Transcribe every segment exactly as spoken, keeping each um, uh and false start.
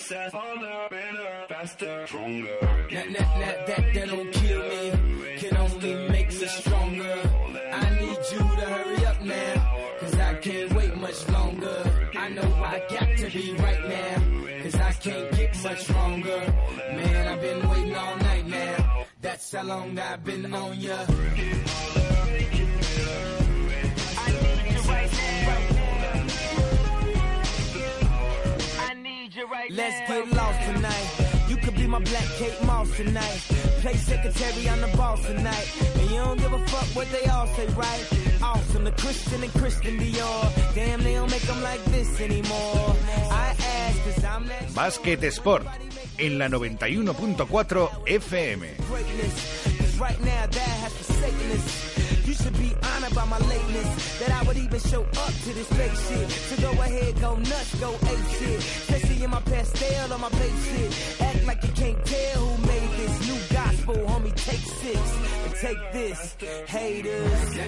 That, that, that, that don't kill me, can only make us stronger. I need you to hurry up now, cause I can't wait much longer. I know I got to be right now, cause I can't get much longer. Man, I've been waiting all night now, that's how long I've been on ya. Let's get lost tonight. You could be my black Kate Moss tonight. Play secretary on the boss tonight. And you don't give a fuck what they all say, right? Awesome, the Christian and Christian Dior. Damn, they don't make them like this anymore. I ask cause I'm that... Basket Sport en la noventa y uno punto cuatro F M. Right now that has forsaken us. You should be honored by my lateness, that I would even show up to this fake shit. So go ahead, go nuts, go ape shit. Especially in my pastel on my plate shit. Act like you can't tell who made this new gospel, homie. Take six and take this, haters.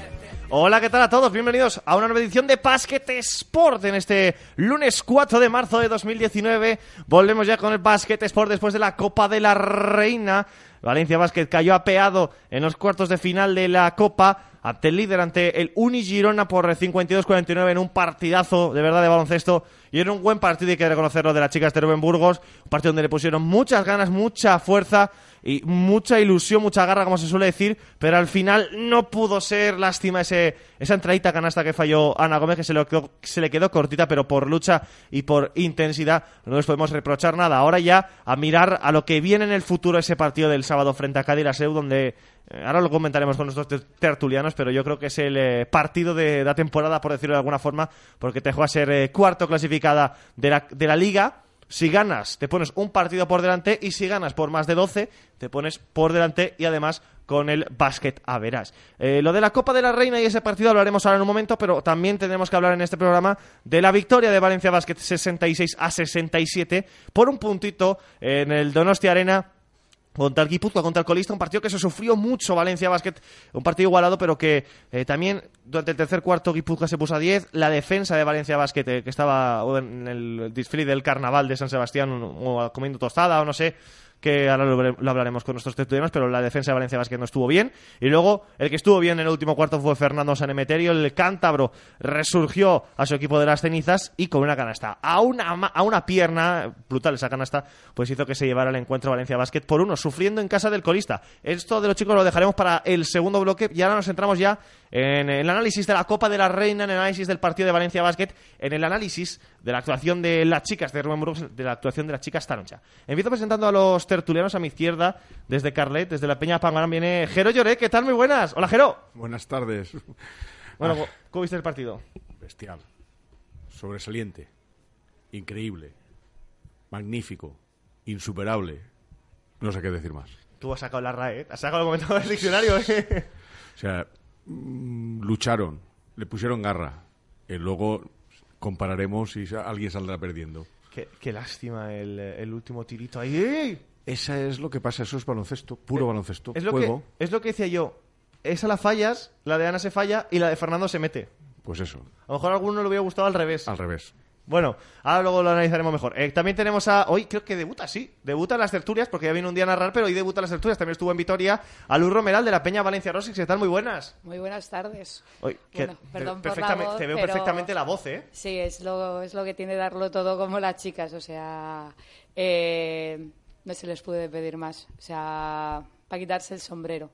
Hola, ¿qué tal a todos? Bienvenidos a una nueva edición de Basket Sport en este lunes cuatro de marzo de dos mil diecinueve. Volvemos ya con el Basket Sport después de la Copa de la Reina. Valencia Basket cayó apeado en los cuartos de final de la Copa ante el líder, ante el Uni Girona por cincuenta y dos cuarenta y nueve en un partidazo de verdad de baloncesto. Y era un buen partido, hay que reconocerlo, de las chicas de Rubén Burgos. Un partido donde le pusieron muchas ganas, mucha fuerza y mucha ilusión, mucha garra, como se suele decir. Pero al final no pudo ser. Lástima ese, esa entradita canasta que falló Ana Gómez, que se, lo quedó, se le quedó cortita, pero por lucha y por intensidad no les podemos reprochar nada. Ahora ya a mirar a lo que viene en el futuro, ese partido del sábado frente a Cádiz la S E U, donde... Ahora lo comentaremos con nuestros tertulianos, pero yo creo que es el eh, partido de la temporada, por decirlo de alguna forma, porque te juega a ser eh, cuarto clasificada de la, de la Liga. Si ganas, te pones un partido por delante, y si ganas por más de doce, te pones por delante y además con el Basket Average. Eh, lo de la Copa de la Reina y ese partido hablaremos ahora en un momento, pero también tendremos que hablar en este programa de la victoria de Valencia Basket sesenta y seis a sesenta y siete por un puntito en el Donostia Arena contra el Guipúzcoa, contra el colista, un partido que se sufrió mucho Valencia Basket, un partido igualado, pero que eh, también durante el tercer cuarto Guipúzcoa se puso a diez, la defensa de Valencia Basket, eh, que estaba en el desfile del carnaval de San Sebastián o, o comiendo tostada o no sé, que ahora lo, lo hablaremos con nuestros tertulianos, pero la defensa de Valencia Basket no estuvo bien. Y luego el que estuvo bien en el último cuarto fue Fernando Sanemeterio. El cántabro resurgió a su equipo de las cenizas y con una canasta a una, a una pierna, brutal esa canasta, pues hizo que se llevara el encuentro Valencia Basket por uno, sufriendo en casa del colista. Esto de los chicos lo dejaremos para el segundo bloque y ahora nos centramos ya en el análisis de la Copa de la Reina, en el análisis del partido de Valencia Basket, en el análisis de la actuación de las chicas de Rubén Burgos, de la actuación de las chicas esta noche. Empiezo presentando a los tertulianos a mi izquierda, desde Carlet, desde la Peña Pangarán, viene Jero Lloré. ¿Qué tal? Muy buenas. Hola, Jero. Buenas tardes. Bueno, ah, ¿cómo viste el partido? Bestial, sobresaliente, increíble, magnífico, insuperable. No sé qué decir más. Tú has sacado la R A E, ¿eh? Has sacado el comentario del diccionario, ¿eh? O sea, lucharon, le pusieron garra. Y luego compararemos y alguien saldrá perdiendo. Qué, qué lástima el, el último tirito ahí. ¡Ey! Esa es lo que pasa, eso es baloncesto, puro eh, baloncesto, es lo juego. Que, es lo que decía yo. Esa la fallas, la de Ana se falla y la de Fernando se mete. Pues eso. A lo mejor a alguno le hubiera gustado al revés. Al revés. Bueno, ahora luego lo analizaremos mejor. Eh, también tenemos a... Hoy creo que debuta, sí. Debuta en las tertulias, porque ya viene un día a narrar, pero hoy debuta en las tertulias. También estuvo en Vitoria a Luz Romeral de la Peña Valencia Rosix. ¿Qué tal? Muy buenas. Muy buenas tardes. Hoy, bueno, perdón te, por la voz, te veo pero... perfectamente la voz, ¿eh? Sí, es lo, es lo que tiene darlo todo como las chicas. O sea, eh, no se les puede pedir más. O sea, para quitarse el sombrero.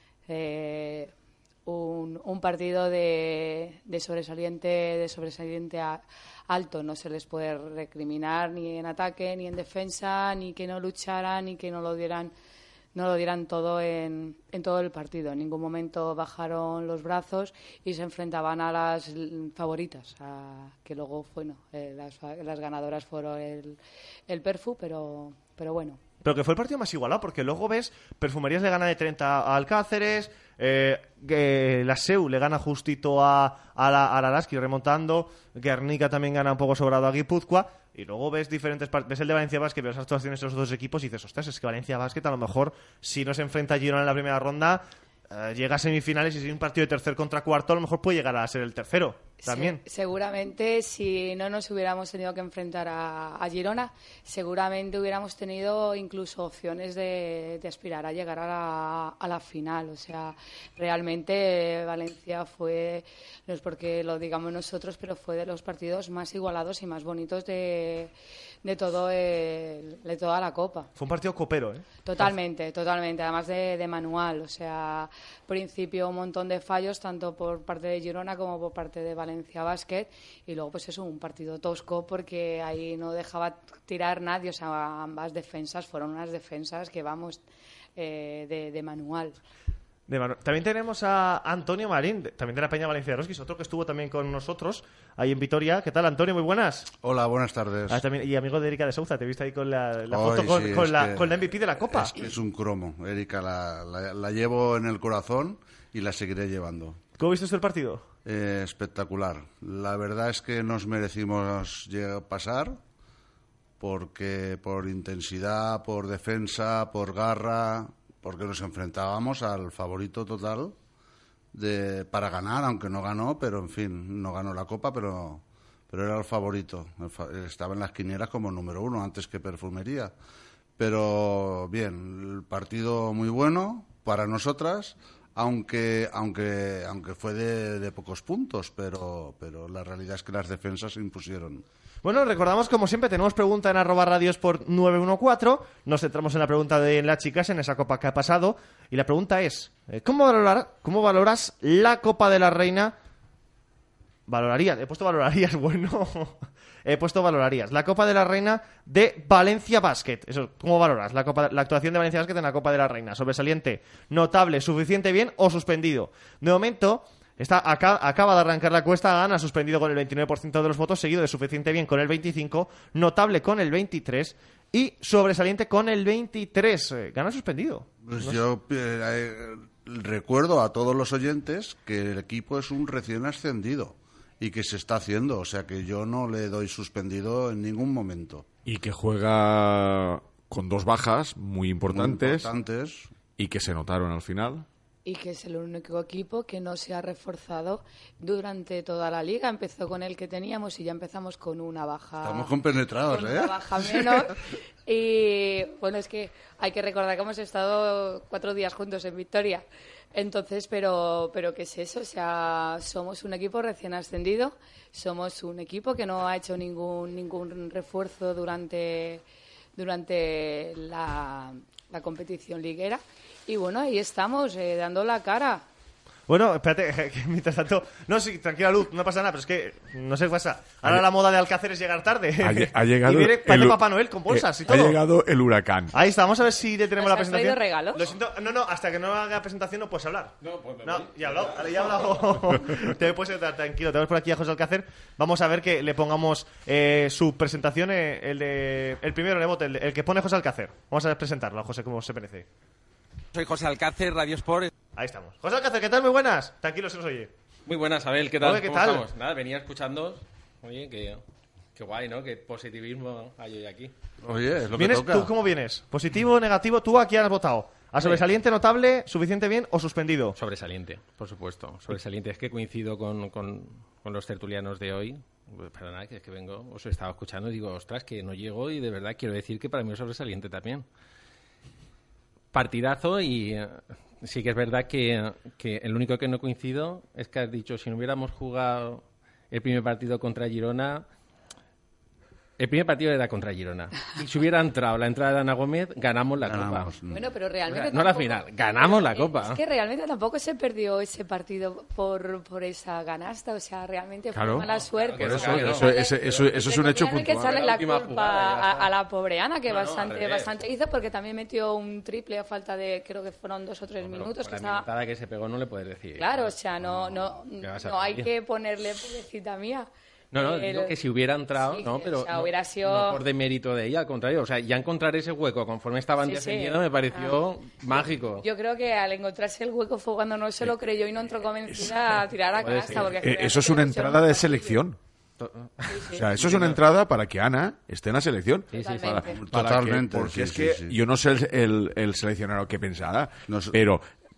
Eh... Un, un partido de, de sobresaliente de sobresaliente a, alto, no se les puede recriminar ni en ataque ni en defensa, ni que no lucharan ni que no lo dieran no lo dieran todo en, en todo el partido. En ningún momento bajaron los brazos y se enfrentaban a las favoritas, a, que luego bueno, eh, las, las ganadoras fueron el, el Perfu, pero pero bueno. Pero que fue el partido más igualado, porque luego ves, Perfumerías le gana de treinta a Alcáceres, eh, eh, la S E U le gana justito a, a la a Araski remontando, Guernica también gana un poco sobrado a Guipúzcoa, y luego ves diferentes partes, ves el de Valencia Basket, ves las actuaciones de los dos equipos y dices, ostras, es que Valencia Basket a lo mejor, si no se enfrenta a Girona en la primera ronda, eh, llega a semifinales y si es un partido de tercer contra cuarto, a lo mejor puede llegar a ser el tercero. también. Se, seguramente si no nos hubiéramos tenido que enfrentar a, a Girona, seguramente hubiéramos tenido incluso opciones de, de aspirar a llegar a la, a la final. O sea, realmente Valencia fue, no es porque lo digamos nosotros, pero fue de los partidos más igualados y más bonitos de, de, todo el, de toda la Copa. Fue un partido copero, ¿eh? Totalmente, totalmente, además de, de manual. O sea, principio un montón de fallos, tanto por parte de Girona como por parte de Valencia Basket, y luego pues eso, un partido tosco porque ahí no dejaba tirar nadie. O sea, ambas defensas fueron unas defensas que vamos eh, de, de manual. De Manu... También tenemos a Antonio Marín, también de la Peña Valencia de Eroskis, otro que estuvo también con nosotros ahí en Vitoria. ¿Qué tal, Antonio? Muy buenas. Hola, buenas tardes. Ah, también, y amigo de Erika de Souza, te viste ahí con la, la Hoy, foto con, sí, con, la, que, con la M V P de la Copa. Es, que es un cromo, Erika, la, la, la llevo en el corazón y la seguiré llevando. ¿Cómo viste usted el partido? Eh, espectacular. La verdad es que nos merecimos pasar porque por intensidad, por defensa, por garra, porque nos enfrentábamos al favorito total de para ganar, aunque no ganó, pero en fin, no ganó la Copa, pero pero era el favorito. Estaba en las quinielas como número uno antes que Perfumería. Pero bien, el partido muy bueno para nosotras, aunque aunque aunque fue de, de pocos puntos, pero pero la realidad es que las defensas se impusieron. Bueno, recordamos, como siempre, tenemos pregunta en arroba radios por nueve uno cuatro. Nos centramos en la pregunta de las chicas, en esa Copa que ha pasado. Y la pregunta es, ¿cómo, valorar, cómo valoras la Copa de la Reina? Valorarías, he puesto valorarías, bueno. He puesto valorarías. La Copa de la Reina de Valencia Basket. Eso, ¿cómo valoras la, Copa, la actuación de Valencia Basket en la Copa de la Reina? ¿Sobresaliente, notable, suficiente bien o suspendido? De momento... Está, acá, acaba de arrancar la cuesta, gana suspendido con el veintinueve por ciento de los votos, seguido de suficiente bien con el veinticinco por ciento, notable con el veintitrés por ciento y sobresaliente con el veintitrés por ciento. Gana suspendido. Pues no yo eh, recuerdo a todos los oyentes que el equipo es un recién ascendido y que se está haciendo, o sea que yo no le doy suspendido en ningún momento. Y que juega con dos bajas muy importantes, Muy importantes. Y que se notaron al final. Y que es el único equipo que no se ha reforzado durante toda la liga. Empezó con el que teníamos y ya empezamos con una baja. Estamos compenetrados, con ¿eh? Una baja menos. Y bueno, es que hay que recordar que hemos estado cuatro días juntos en Victoria. Entonces, pero, pero ¿qué es eso? O sea, somos un equipo recién ascendido. Somos un equipo que no ha hecho ningún, ningún refuerzo durante, durante la, la competición liguera. Y bueno, ahí estamos, eh, dando la cara. Bueno, espérate, que mientras tanto... No, sí, tranquila, Luz, no pasa nada, pero es que no sé qué pasa. Ahora Ha la moda de Alcácer es llegar tarde. Ha, ha llegado y viene el, Papá Noel con bolsas eh, y todo. Ha llegado el huracán. Ahí está, vamos a ver si le tenemos ¿Nos la has presentación. traído regalos? Lo siento, no, no, hasta que no haga presentación no puedes hablar. No, pues me No, voy. ya he hablado, ahora ya he hablado. Te puedes estar tranquilo, tenemos por aquí a José Alcácer. Vamos a ver que le pongamos eh, su presentación, eh, el de el primero en el bote, el, el que pone José Alcácer. Vamos a presentarlo a José como se merece. Soy José Alcácer, Radio Sport. Ahí estamos. José Alcácer, ¿qué tal? Muy buenas. Tranquilo, se nos oye. Muy buenas, Abel, ¿qué tal? Oye, ¿qué ¿Cómo tal? estamos? Nada, venía escuchando. Oye, qué, qué guay, ¿no? Qué positivismo hay hoy aquí. Oye, es lo que ¿Vienes, toca. ¿Tú cómo vienes? ¿Positivo, negativo? ¿Tú a quién has votado? ¿A sobresaliente, notable, suficiente bien o suspendido? Sobresaliente, por supuesto. Sobresaliente. Es que coincido con, con, con los tertulianos de hoy. Perdona, que es que vengo, os estaba escuchando y digo, ostras, que no llego y de verdad quiero decir que para mí es sobresaliente también. Partidazo y eh, sí que es verdad que, que el único que no coincido es que has dicho, si no hubiéramos jugado el primer partido contra Girona, el primer partido era contra Girona. Si hubiera entrado la entrada de Ana Gómez, ganamos la Ganamos. Copa. Bueno, pero realmente No la tampoco- final, ganamos la Copa. Es que realmente tampoco se perdió ese partido por, por esa ganasta, o sea, realmente Claro. fue mala suerte. Por eso, Porque eso, echarle- eso- eso- eso es un hecho también hay que puntual. echarle La la última culpa jugada, ya a, está. a la pobre Ana, que No, no, al bastante, revés. bastante hizo, porque también metió un triple a falta de, creo que fueron dos o tres Pero minutos, con que la estaba... minutada que se pegó no le puedes decir. Claro, o sea, no, no, ¿qué vas a no hay pedir? que ponerle pobrecita mía. No, no, El- digo que si hubiera entrado, sí, no, o pero sea, no, hubiera sido- no por demérito de ella, al contrario, o sea, ya encontrar ese hueco conforme estaban Sí, sí. defendiendo me pareció mágico. Yo creo que al encontrarse el hueco fue cuando no se lo creyó y no entró convencida a tirar a Puede casa. ser. Porque Eh, eso es una entrada de selección. O sea, eso es una entrada para que Ana esté en la selección. Sí, sí, sí. Totalmente. Para Totalmente, que- porque sí, es sí, que sí. yo no sé el, el, el seleccionador que pensará, No sé. pero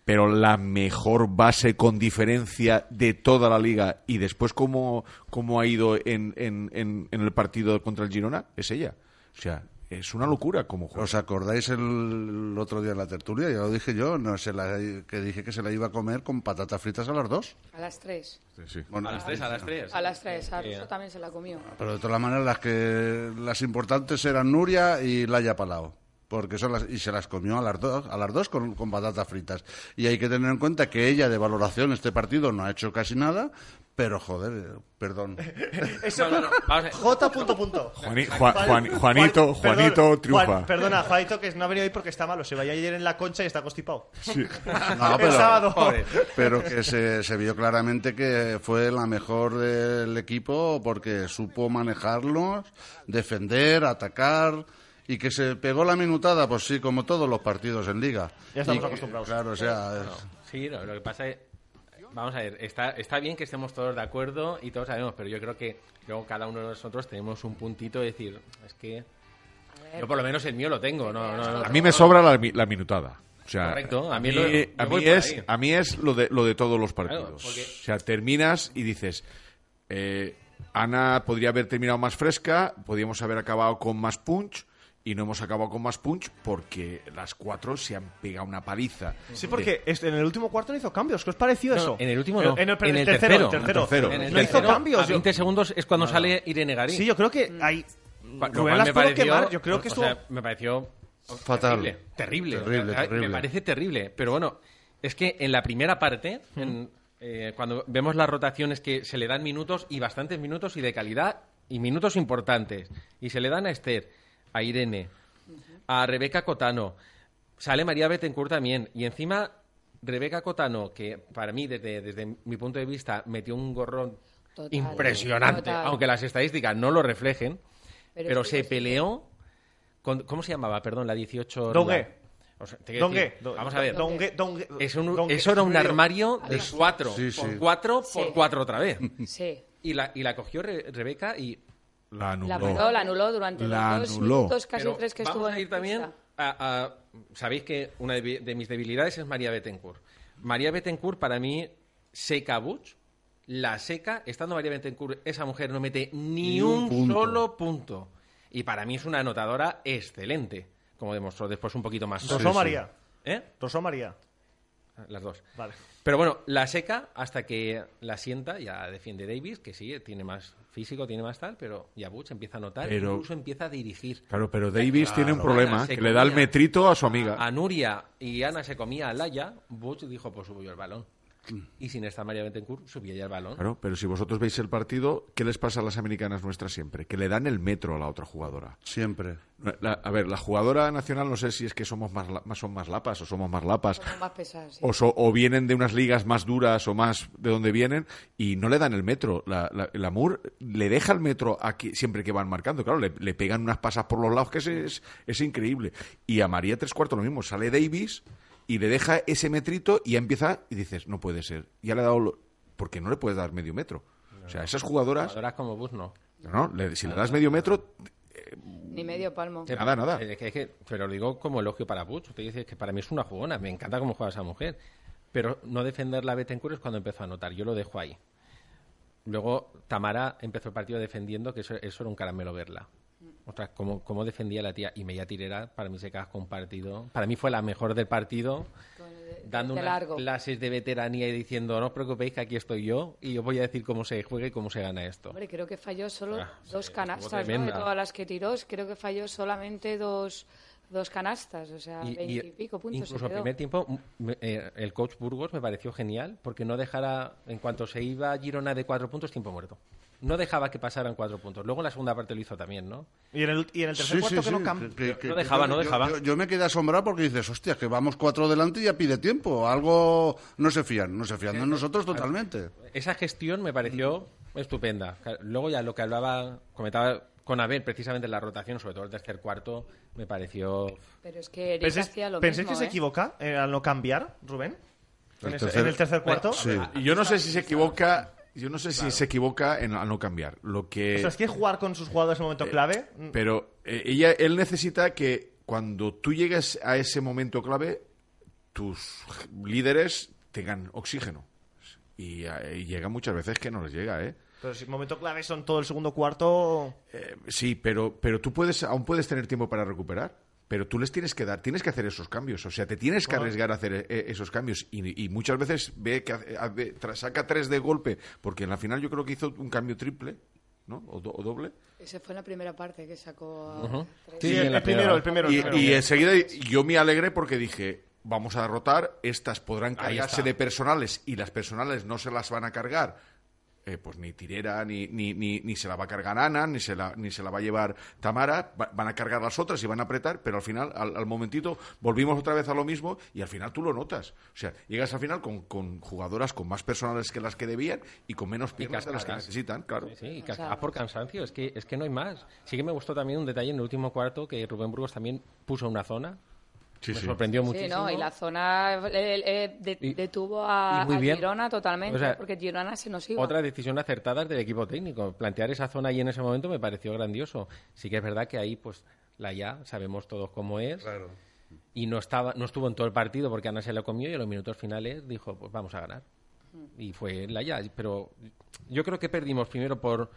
pero la mejor base con diferencia de toda la liga, y después cómo, cómo ha ido en, en, en, en el partido contra el Girona, es ella. O sea, es una locura como juega. ¿Os acordáis el, el otro día en la tertulia? Ya lo dije yo, no se la, que dije que se la iba a comer con patatas fritas a las dos. A las tres. Sí, sí. Bueno, A las tres, a las tres. A las tres. A Russo también se la comió. pero de todas maneras las que las importantes eran Nuria y Laia Palau, porque son las, y se las comió a las dos, a las dos con, con patatas fritas. Y hay que tener en cuenta que ella de valoración este partido no ha hecho casi nada, pero joder, perdón. Eso, No, no, no, vamos a ver. J. Punto, punto. Juani- Juan- Juan- Juan- Juanito, Juan- Juanito perdón, triunfa. Juan- perdona, Juanito, que no ha venido hoy porque está malo. Se vaya ayer en la Concha y está constipado. No, El pero, sábado. Pobre. pero que se, se vio claramente que fue la mejor del equipo porque supo manejarlos, defender, atacar, y que se pegó la minutada, pues sí, como todos los partidos en Liga. Ya estamos Y que- acostumbrados. Claro, o sea, es- Sí, no, lo que pasa es... Vamos a ver, está, está bien que estemos todos de acuerdo y todos sabemos, pero yo creo que luego cada uno de nosotros tenemos un puntito de decir, es que... Yo por lo menos el mío lo tengo, no, no, no. A mí me sobra la, mi- la minutada. O sea, Correcto, a a mí, mí lo- yo a mí voy por es, ahí. a mí es lo de, lo de todos los partidos. Claro, porque- O sea, terminas y dices, eh, Ana podría haber terminado más fresca, podríamos haber acabado con más punch, y no hemos acabado con más punch porque las cuatro se han pegado una paliza. Sí, porque este- en el último cuarto no hizo cambios. ¿Qué os pareció No, eso? en el último no, En el, en el tercero. tercero. el tercero. tercero. En el no hizo tercero, cambios. a yo- veinte segundos es cuando sale Irene Garín. Sí, yo creo que hay... Pa- lo Rubén cual las me pudo pareció, quemar. Yo creo que o estuvo... sea, me pareció fatal. terrible, terrible, Terrible, O sea, terrible. Me parece terrible, pero bueno, es que en la primera parte, en, eh, cuando vemos las rotaciones que se le dan minutos y bastantes minutos y de calidad y minutos importantes, y se le dan a Esther, a Irene, a Rebeca Cotano, sale María Betancourt también, y encima Rebeca Cotano, que para mí desde, desde mi punto de vista metió un gorrón Total, impresionante, total. aunque las estadísticas no lo reflejen, Pero pero, es que se pues- peleó con, ¿cómo se llamaba? Perdón, la dieciocho. Dongue. rival. O sea, te quiero Dongue. decir, vamos a ver. Dongue, Dongue, Es un- Dongue. eso era un armario de cuatro Sí, sí. por cuatro por Sí. cuatro otra vez. Sí. Y la, y la cogió Re- Rebeca y... La anuló. La anuló, la anuló durante La los dos anuló. minutos, casi Pero tres que vamos estuvo a en ir también pista. a, a- Sabéis que una de, de mis debilidades es María Betancourt. María Betancourt, para mí, seca a Butch, la seca. Estando María Betancourt, esa mujer no mete ni, Ni un un, punto. solo punto. Y para mí es una anotadora excelente, como demostró después un poquito más. Rosó María. ¿Eh? Rosó María. Las dos. Vale. Pero bueno, la seca hasta que la sienta, ya defiende Davis, que sí, tiene más físico, tiene más tal, pero ya Butch empieza a notar, Pero- incluso empieza a dirigir. Claro, pero Davis tiene un problema, Ana se que le da el comía metrito a su amiga. A Nuria y Ana se comía a Laia, Butch dijo, pues subo yo el balón. Y sin esta María Betancourt subía ya el balón. Claro, pero si vosotros veis el partido, ¿qué les pasa a las americanas nuestras siempre? Que le dan el metro a la otra jugadora. siempre. La- a ver, la jugadora nacional no sé si es que somos más, la- más son más lapas o somos más lapas Como más pesadas, sí. o, so- o vienen de unas ligas más duras o más de donde vienen y no le dan el metro. La, la, el Amur le deja el metro aquí siempre que van marcando. Claro, le, le pegan unas pasas por los lados que es, es, es increíble. Y a María Tres Cuartos lo mismo. Sale Davis y le deja ese metrito y ya empieza y dices, no puede ser. Ya le ha dado... lo- porque no le puedes dar medio metro. O sea, esas jugadoras... Jugadoras como Butch no. No, le- si le das medio metro... Ni medio palmo. Nada, nada. Eh, que- que- pero lo digo como elogio para Butch. Usted dice que para mí es una jugona. Me encanta cómo juega esa mujer. Pero no defender la Betancourt es cuando empezó a anotar. Yo lo dejo ahí. Luego Tamara empezó el partido defendiendo, que eso, eso era un caramelo verla. Ostras, cómo, cómo defendía la tía. Y Meia Tirera, para mí se cascó un partido. Para mí fue la mejor del partido. Dando de unas largo. clases de veteranía y diciendo, no os preocupéis que aquí estoy yo y os voy a decir cómo se juega y cómo se gana esto. Hombre, creo que falló solo Ah, dos sí, canastas, estuvo ¿no? De tremenda. todas las que tiró, creo que falló solamente dos, dos canastas, o sea, Y- veinte y, y pico puntos. incluso se el quedó. primer tiempo m- me- eh, el coach Burgos me pareció genial porque no dejara, en cuanto se iba a Girona de cuatro puntos, tiempo muerto. No dejaba que pasaran cuatro puntos. Luego en la segunda parte lo hizo también, ¿no? Y en el, y en el tercer Sí, cuarto sí, que sí, no cam- que- que- No que dejaba, yo- no yo- dejaba. Yo, yo me quedé asombrado porque dices, hostia, que vamos cuatro delante y ya pide tiempo. Algo no se fían, no se fían de nosotros totalmente. Esa gestión me pareció estupenda. Luego ya lo que hablaba, comentaba con Abel, precisamente en la rotación, sobre todo el tercer cuarto, me pareció... Pero es que Eric ¿Pensáis, hacía lo pensáis mismo, que se ¿eh? equivoca eh, al no cambiar, Rubén? El ¿En, ese- tercer- en el tercer cuarto? Sí. Y yo no sé si se equivoca... Yo no sé si se equivoca en al no cambiar. Lo que... O sea, es que jugar con sus jugadores en un momento clave... Pero eh, ella, él necesita que cuando tú llegues a ese momento clave, tus líderes tengan oxígeno. Y, y llega muchas veces que no les llega, ¿eh? Pero si el momento clave son todo el segundo cuarto... Eh, sí, pero, pero tú puedes, aún puedes tener tiempo para recuperar. Pero tú les tienes que dar, tienes que hacer esos cambios. O sea, te tienes que arriesgar a hacer eh, esos cambios. Y, y muchas veces ve que hace, hace, saca tres de golpe, porque en la final yo creo que hizo un cambio triple, ¿no? O, do, o doble. Ese fue en la primera parte que sacó... A Uh-huh. tres. Sí, el, el primero, el primero. Y, el primero. y enseguida yo me alegré porque dije, vamos a derrotar, estas podrán Ahí cargarse está. de personales y las personales no se las van a cargar. Eh, pues ni Tirera, ni, ni, ni, ni se la va a cargar Ana, ni se la, ni se la va a llevar Tamara, va, van a cargar las otras y van a apretar, pero al final, al, al momentito, volvimos otra vez a lo mismo y al final tú lo notas. O sea, llegas al final con, con jugadoras con más personales que las que debían y con menos piernas de las que cascadas. necesitan, claro. Sí, sí, y O sea, cascadas por cansancio, es que, es que no hay más. Sí que me gustó también un detalle en el último cuarto que Rubén Burgos también puso una zona. Sí, me sí. sorprendió Sí, muchísimo. ¿no? Y la zona eh, eh, de- Y- detuvo a, y muy a bien. Girona totalmente, O sea, porque Girona se nos iba. Otra decisión acertada del equipo técnico. Plantear esa zona ahí en ese momento me pareció grandioso. Sí que es verdad que ahí, pues, la ya sabemos todos cómo es. Claro. Y no estaba, no estuvo en todo el partido porque Ana se lo comió y en los minutos finales dijo, pues vamos a ganar. Y fue la ya. Pero yo creo que perdimos primero por,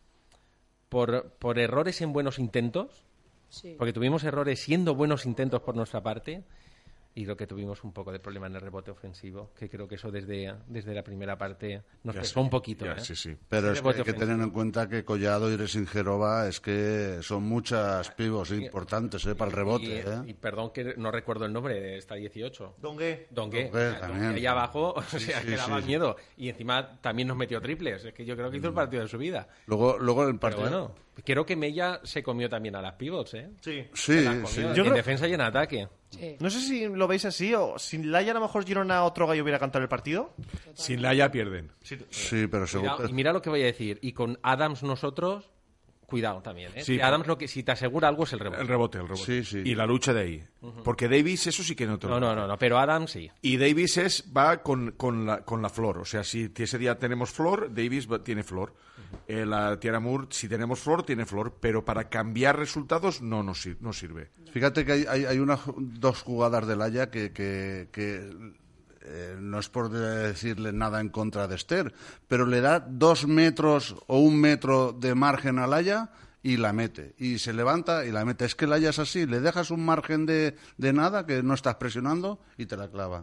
por, por errores en buenos intentos. Sí. Porque tuvimos errores siendo buenos intentos por nuestra parte y lo que tuvimos un poco de problema en el rebote ofensivo, que creo que eso desde, desde la primera parte nos Ya pesó sí, un poquito. ya, ¿eh? sí, sí. Pero Sí, es que rebote hay que ofensivo. tener en cuenta que Collado y Resingerova es que son muchas pivos importantes ¿eh? para el rebote. Y, ¿eh? y perdón que no recuerdo el nombre, está dieciocho. Dongue. Dongue. Dongue O sea, también. Dongue ahí abajo, o sea, sí, que daba sí. miedo. Y encima también nos metió triples. Es que yo creo que hizo el partido de su vida. Luego, luego el Pero partido. bueno, creo que Mella se comió también a las pivots, ¿eh? Sí. Sí, Las comió sí. en Yo creo- defensa y en ataque. Sí. No sé si lo veis así o sin Laia a lo mejor Girona otro gallo hubiera cantado el partido. Sin la ya pierden. Sí, pero seguro. Cuidado, y mira lo que voy a decir. Y con Adams nosotros, cuidado también, ¿eh? Sí, Que Adams lo que si te asegura algo es el rebote. El rebote, el rebote. Sí, sí. Y la lucha de ahí. Porque Davis, eso sí que no te lo No, no, no, no, pero Adams sí. Y Davis es, va con, con, la, con la flor. O sea, si ese día tenemos flor, Davis va- tiene flor. Eh, la Tiara Moore, si tenemos flor, tiene flor. Pero para cambiar resultados no nos sir- no sirve. Fíjate que hay, hay, hay una, dos jugadas del Haya que, que, que eh, no es por decirle nada en contra de Esther, pero le da dos metros o un metro de margen al Haya y la mete. Y se levanta y la mete. Es que el Haya es así, le dejas un margen de, de nada que no estás presionando y te la clava.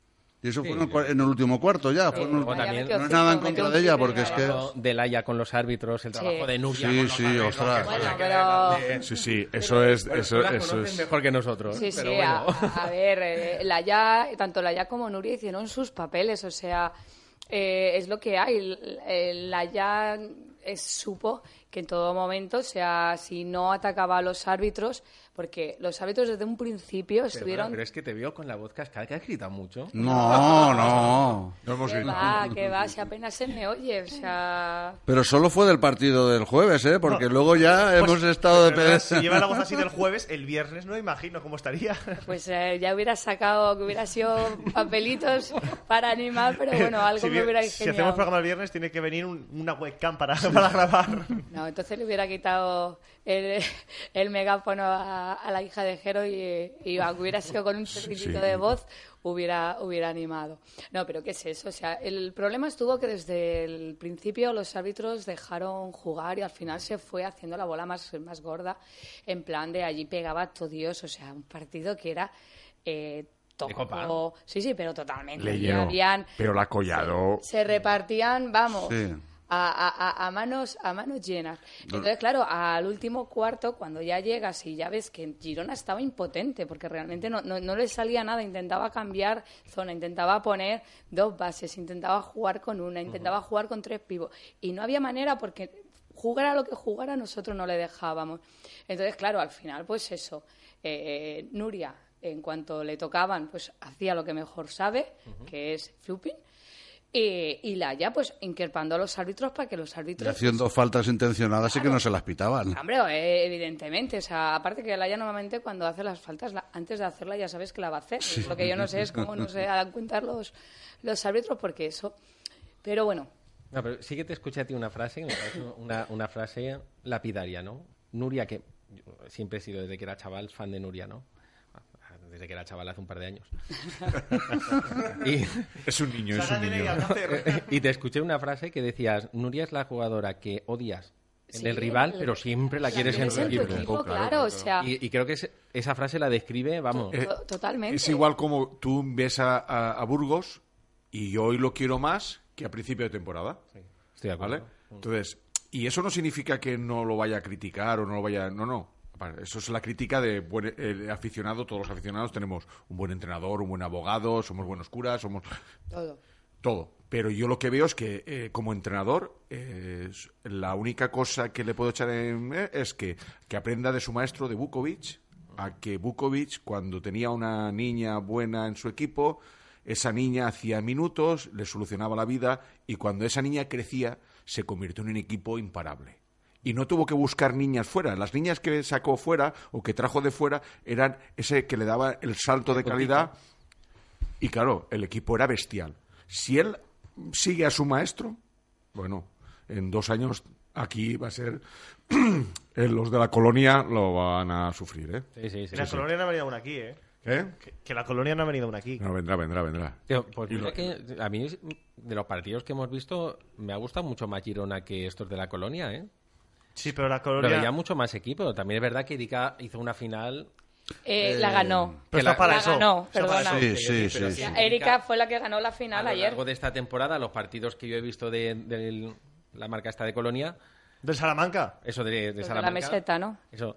Y eso fue en el, cua- en el último cuarto ya. fue en el- luego también- no es nada en contra de ella porque es que... trabajo de Laia con los árbitros, el Sí. trabajo de Nuria. Sí, con los sí, árbitros, ostras. que Bueno, vaya que pero- darle- Sí, sí, eso es... Bueno, Eso, tú la eso conoces es... mejor que nosotros. Sí, pero sí, bueno. a, a ver, eh, la ya, tanto la ya como Nuria hicieron sus papeles, o sea, eh, es lo que hay. El- el- La ya es, supo que en todo momento, o sea, si no atacaba a los árbitros, porque los árbitros desde un principio Perdona, estuvieron... pero es que te veo con la voz cascada, que has gritado mucho. No, no. No hemos Que gritado. va, que va, si apenas se me oye, o sea... Pero solo fue del partido del jueves, ¿eh? Porque luego ya Pues, hemos estado de... pero, pe- si lleva la voz así del jueves, el viernes no imagino cómo estaría. Pues eh, ya hubiera sacado, que hubiera sido papelitos para animar, pero bueno, algo si, me vi- hubiera si ingeniado. hacemos programa el viernes, tiene que venir un- una webcam para, para grabar. No, entonces le hubiera quitado el, el megáfono a, a la hija de Jero y, y aunque hubiera sido con un chorritito de voz, hubiera, hubiera animado. No, pero ¿qué es eso? O sea, el problema estuvo que desde el principio los árbitros dejaron jugar y al final se fue haciendo la bola más, más gorda, en plan de allí pegaba todo Dios, o sea, un partido que era... Eh, De copa. todo- Sí, sí, pero totalmente. Le Y llenó. habían- Pero la Collado... se repartían, vamos, Sí. a, a- a- a manos a manos llenas. Entonces, claro, al último cuarto, cuando ya llegas y ya ves que Girona estaba impotente, porque realmente no, no, no le salía nada, intentaba cambiar zona, intentaba poner dos bases, intentaba jugar con una, intentaba jugar con tres pivos, y no había manera porque jugara lo que jugara nosotros no le dejábamos. Entonces, claro, al final, pues eso, eh, Nuria, en cuanto le tocaban, pues hacía lo que mejor sabe, que es flooping. Y, y la ya, pues, increpando a los árbitros para que los Y árbitros... haciendo faltas intencionadas y que no se las pitaban. Hombre, eh, evidentemente. O sea, aparte que la ya normalmente cuando hace las faltas, la- antes de hacerla ya sabes que la va a hacer. Lo que yo no sé es cómo no se dan cuenta los, los árbitros, porque eso... Pero bueno, No, pero sí que te escuché a ti una frase, que me parece una, una frase lapidaria, ¿no? Nuria, que yo siempre he sido desde que era chaval fan de Nuria, ¿no? desde que era chaval hace un par de años. y, Es un niño, es un niño. y te escuché una frase que decías, Nuria es la jugadora que odias en Sí, el rival, el- pero siempre la, la quieres en quieres tu en tu equipo. equipo, claro, o sea, Y, y creo que es- esa frase la describe, vamos. Eh, to- totalmente. Es igual como tú ves a, a- a Burgos y yo hoy lo quiero más que a principio de temporada. Estoy de acuerdo. ¿Vale? Entonces, y eso no significa que no lo vaya a criticar o no lo vaya... No, no. Eso es la crítica de buen eh, aficionado. Todos los aficionados tenemos un buen entrenador, un buen abogado, somos buenos curas, somos... Todo. Todo. Pero yo lo que veo es que eh, como entrenador eh, es- la única cosa que le puedo echar en, eh, es que, que aprenda de su maestro, de Vukovic, a que Vukovic, cuando tenía una niña buena en su equipo, esa niña hacía minutos, le solucionaba la vida, y cuando esa niña crecía, se convirtió en un equipo imparable. Y no tuvo que buscar niñas fuera. Las niñas que sacó fuera o que trajo de fuera eran ese que le daba el salto de calidad. Y claro, el equipo era bestial. Si él sigue a su maestro, bueno, en dos años aquí va a ser... eh, los de la colonia lo van a sufrir, ¿eh? Sí, sí, sí. la sí. colonia no ha venido aún aquí, ¿eh? ¿Eh? Que, que la colonia no ha venido aún aquí. No, vendrá, vendrá, vendrá. Tío, pues Y mira lo- que a mí, de los partidos que hemos visto, me ha gustado mucho más Girona que estos de la Colonia, ¿eh? Sí, pero la Pero colonia... veía mucho más equipo. También es verdad que Erika hizo una final... Eh, la ganó. Pero que está la- para la eso. ganó, Está para perdona. eso. Sí, sí, sí, pero sí. Ya, Erika fue la que ganó la A final lo ayer. largo de esta temporada, los partidos que yo he visto de, de la marca esta de Colonia, ¿Del Salamanca? eso de, de Los de la Salamanca... meseta, ¿no? Eso.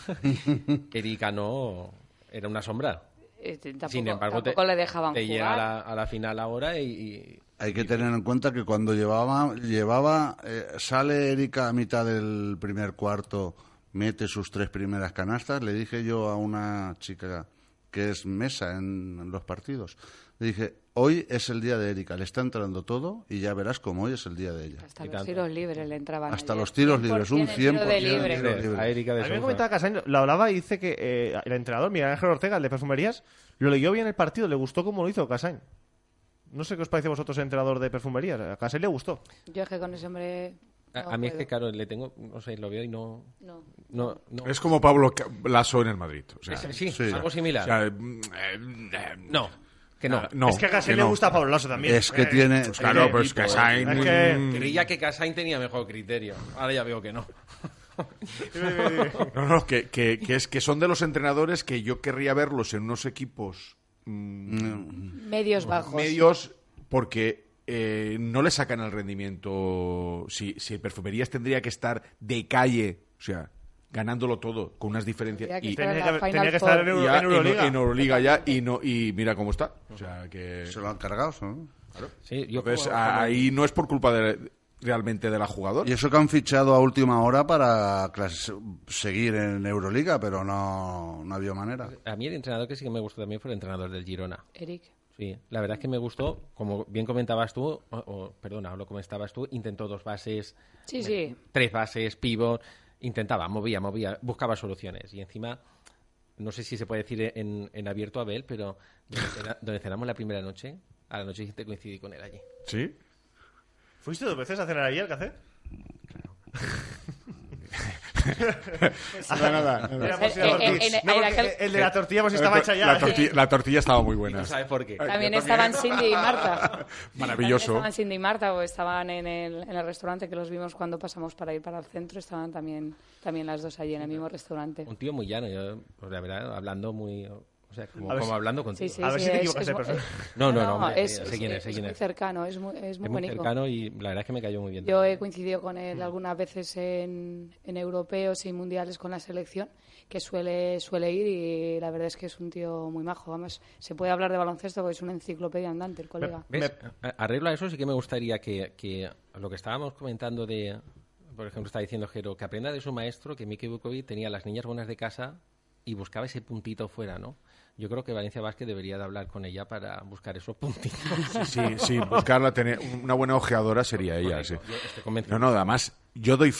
Erika no... Era una sombra. Eh, tampoco, Sin embargo, te, tampoco le dejaban te jugar. llega a la, a la final ahora y... y- Hay que tener en cuenta que cuando llevaba, llevaba eh, sale Erika a mitad del primer cuarto, mete sus tres primeras canastas. Le dije yo a una chica que es mesa en, en los partidos, le dije, hoy es el día de Erika, le está entrando todo y ya verás cómo hoy es el día de ella. Hasta Y los tanto. tiros libres le entraban. Hasta ayer. los tiros libres, un cien por ciento cien por ciento de libre. de libre. a Erika de A mí me Sousa. comentaba Casañ, lo hablaba y dice que eh, el entrenador, Miguel Ángel Ortega, el de Perfumerías, lo leyó bien el partido, le gustó cómo lo hizo Casañ. No sé qué os parece a vosotros, entrenador de Perfumerías. A Casañ le gustó. Yo es que con ese hombre. A, no a mí es puedo. que, claro, le tengo... No sé, lo veo y no... No. no, no. Es como Pablo Ca- Lasso en el Madrid. O sea, Es- sí, sí. algo o similar. sea, mm, eh, eh, no, que no. ah, no, es que a Casañ le no. gusta a Pablo Lasso también. Es que Eh, tiene... Pues claro, pues que Sainz... Es que- mm, Creía que Casain tenía mejor criterio. Ahora ya veo que no. No, no, que, que, que es que son de los entrenadores que yo querría verlos en unos equipos mm, Medios bajos. medios porque eh, no le sacan el rendimiento. Si, si Perfumerías tendría que estar de calle, o sea, ganándolo todo, con unas diferencias. Tendría que Y, estar Tenía en la que, Final tenía que Four. estar en, Euro- ya, en Euroliga. en, en Euroliga ya y no y mira cómo está. O sea que Se lo han cargado, ¿no? Sí, yo entonces, como- a- ahí no es por culpa de, realmente de la jugadora. Y eso que han fichado a última hora para clas- seguir en Euroliga, pero no, no había manera. A mí el entrenador que sí que me gustó también fue el entrenador del Girona. Eric. Sí, la verdad es que me gustó, como bien comentabas tú, o, o, perdona, o lo comentabas tú, intentó dos bases, Sí, sí. tres bases, pivot, intentaba, movía, movía, buscaba soluciones. Y encima, no sé si se puede decir en, en abierto a Abel, pero donde, cena- donde cenamos la primera noche, a la noche siguiente coincidí con él allí. Sí. ¿Fuiste dos veces a cenar allí al café? Nada, nada, nada. Era por si Eh, la eh, tortilla- en- en- No, en porque aquel- el de la tortilla pues estaba la, hecha ya. la tortilla, la tortilla estaba muy buena. ¿Tú sabes por qué? También yo estaban también. Cindy y Marta. Maravilloso. También estaban Cindy y Marta o estaban en el, en el restaurante que los vimos cuando pasamos para ir para el centro. Estaban también, también las dos allí en el mismo restaurante. Un tío muy llano, yo, pues, la verdad, hablando muy... O sea, como, A ver como si- hablando contigo. Sí, sí, A ver sí, si te es- equivocas es de mu- persona. No, no, no, hombre, es, sé es- quién es, sé es quién muy es. cercano, es muy, es muy Es muy bonito. cercano y la verdad es que me cayó muy bien. Yo he coincidido con él algunas veces en, en europeos y mundiales con la selección, que suele, suele ir y la verdad es que es un tío muy majo. Vamos, se puede hablar de baloncesto porque es una enciclopedia andante el colega. ¿Ves? A- Arreglo a eso sí que me gustaría que, que lo que estábamos comentando de, por ejemplo, está diciendo Jero, que aprenda de su maestro que Miki Vukovic tenía las niñas buenas de casa y buscaba ese puntito fuera, ¿no? Yo creo que Valencia Basket debería de hablar con ella para buscar esos puntitos. Sí, sí, buscarla, tener una buena ojeadora sería ella, sí. Yo estoy convencido. No, no, además, yo doy fe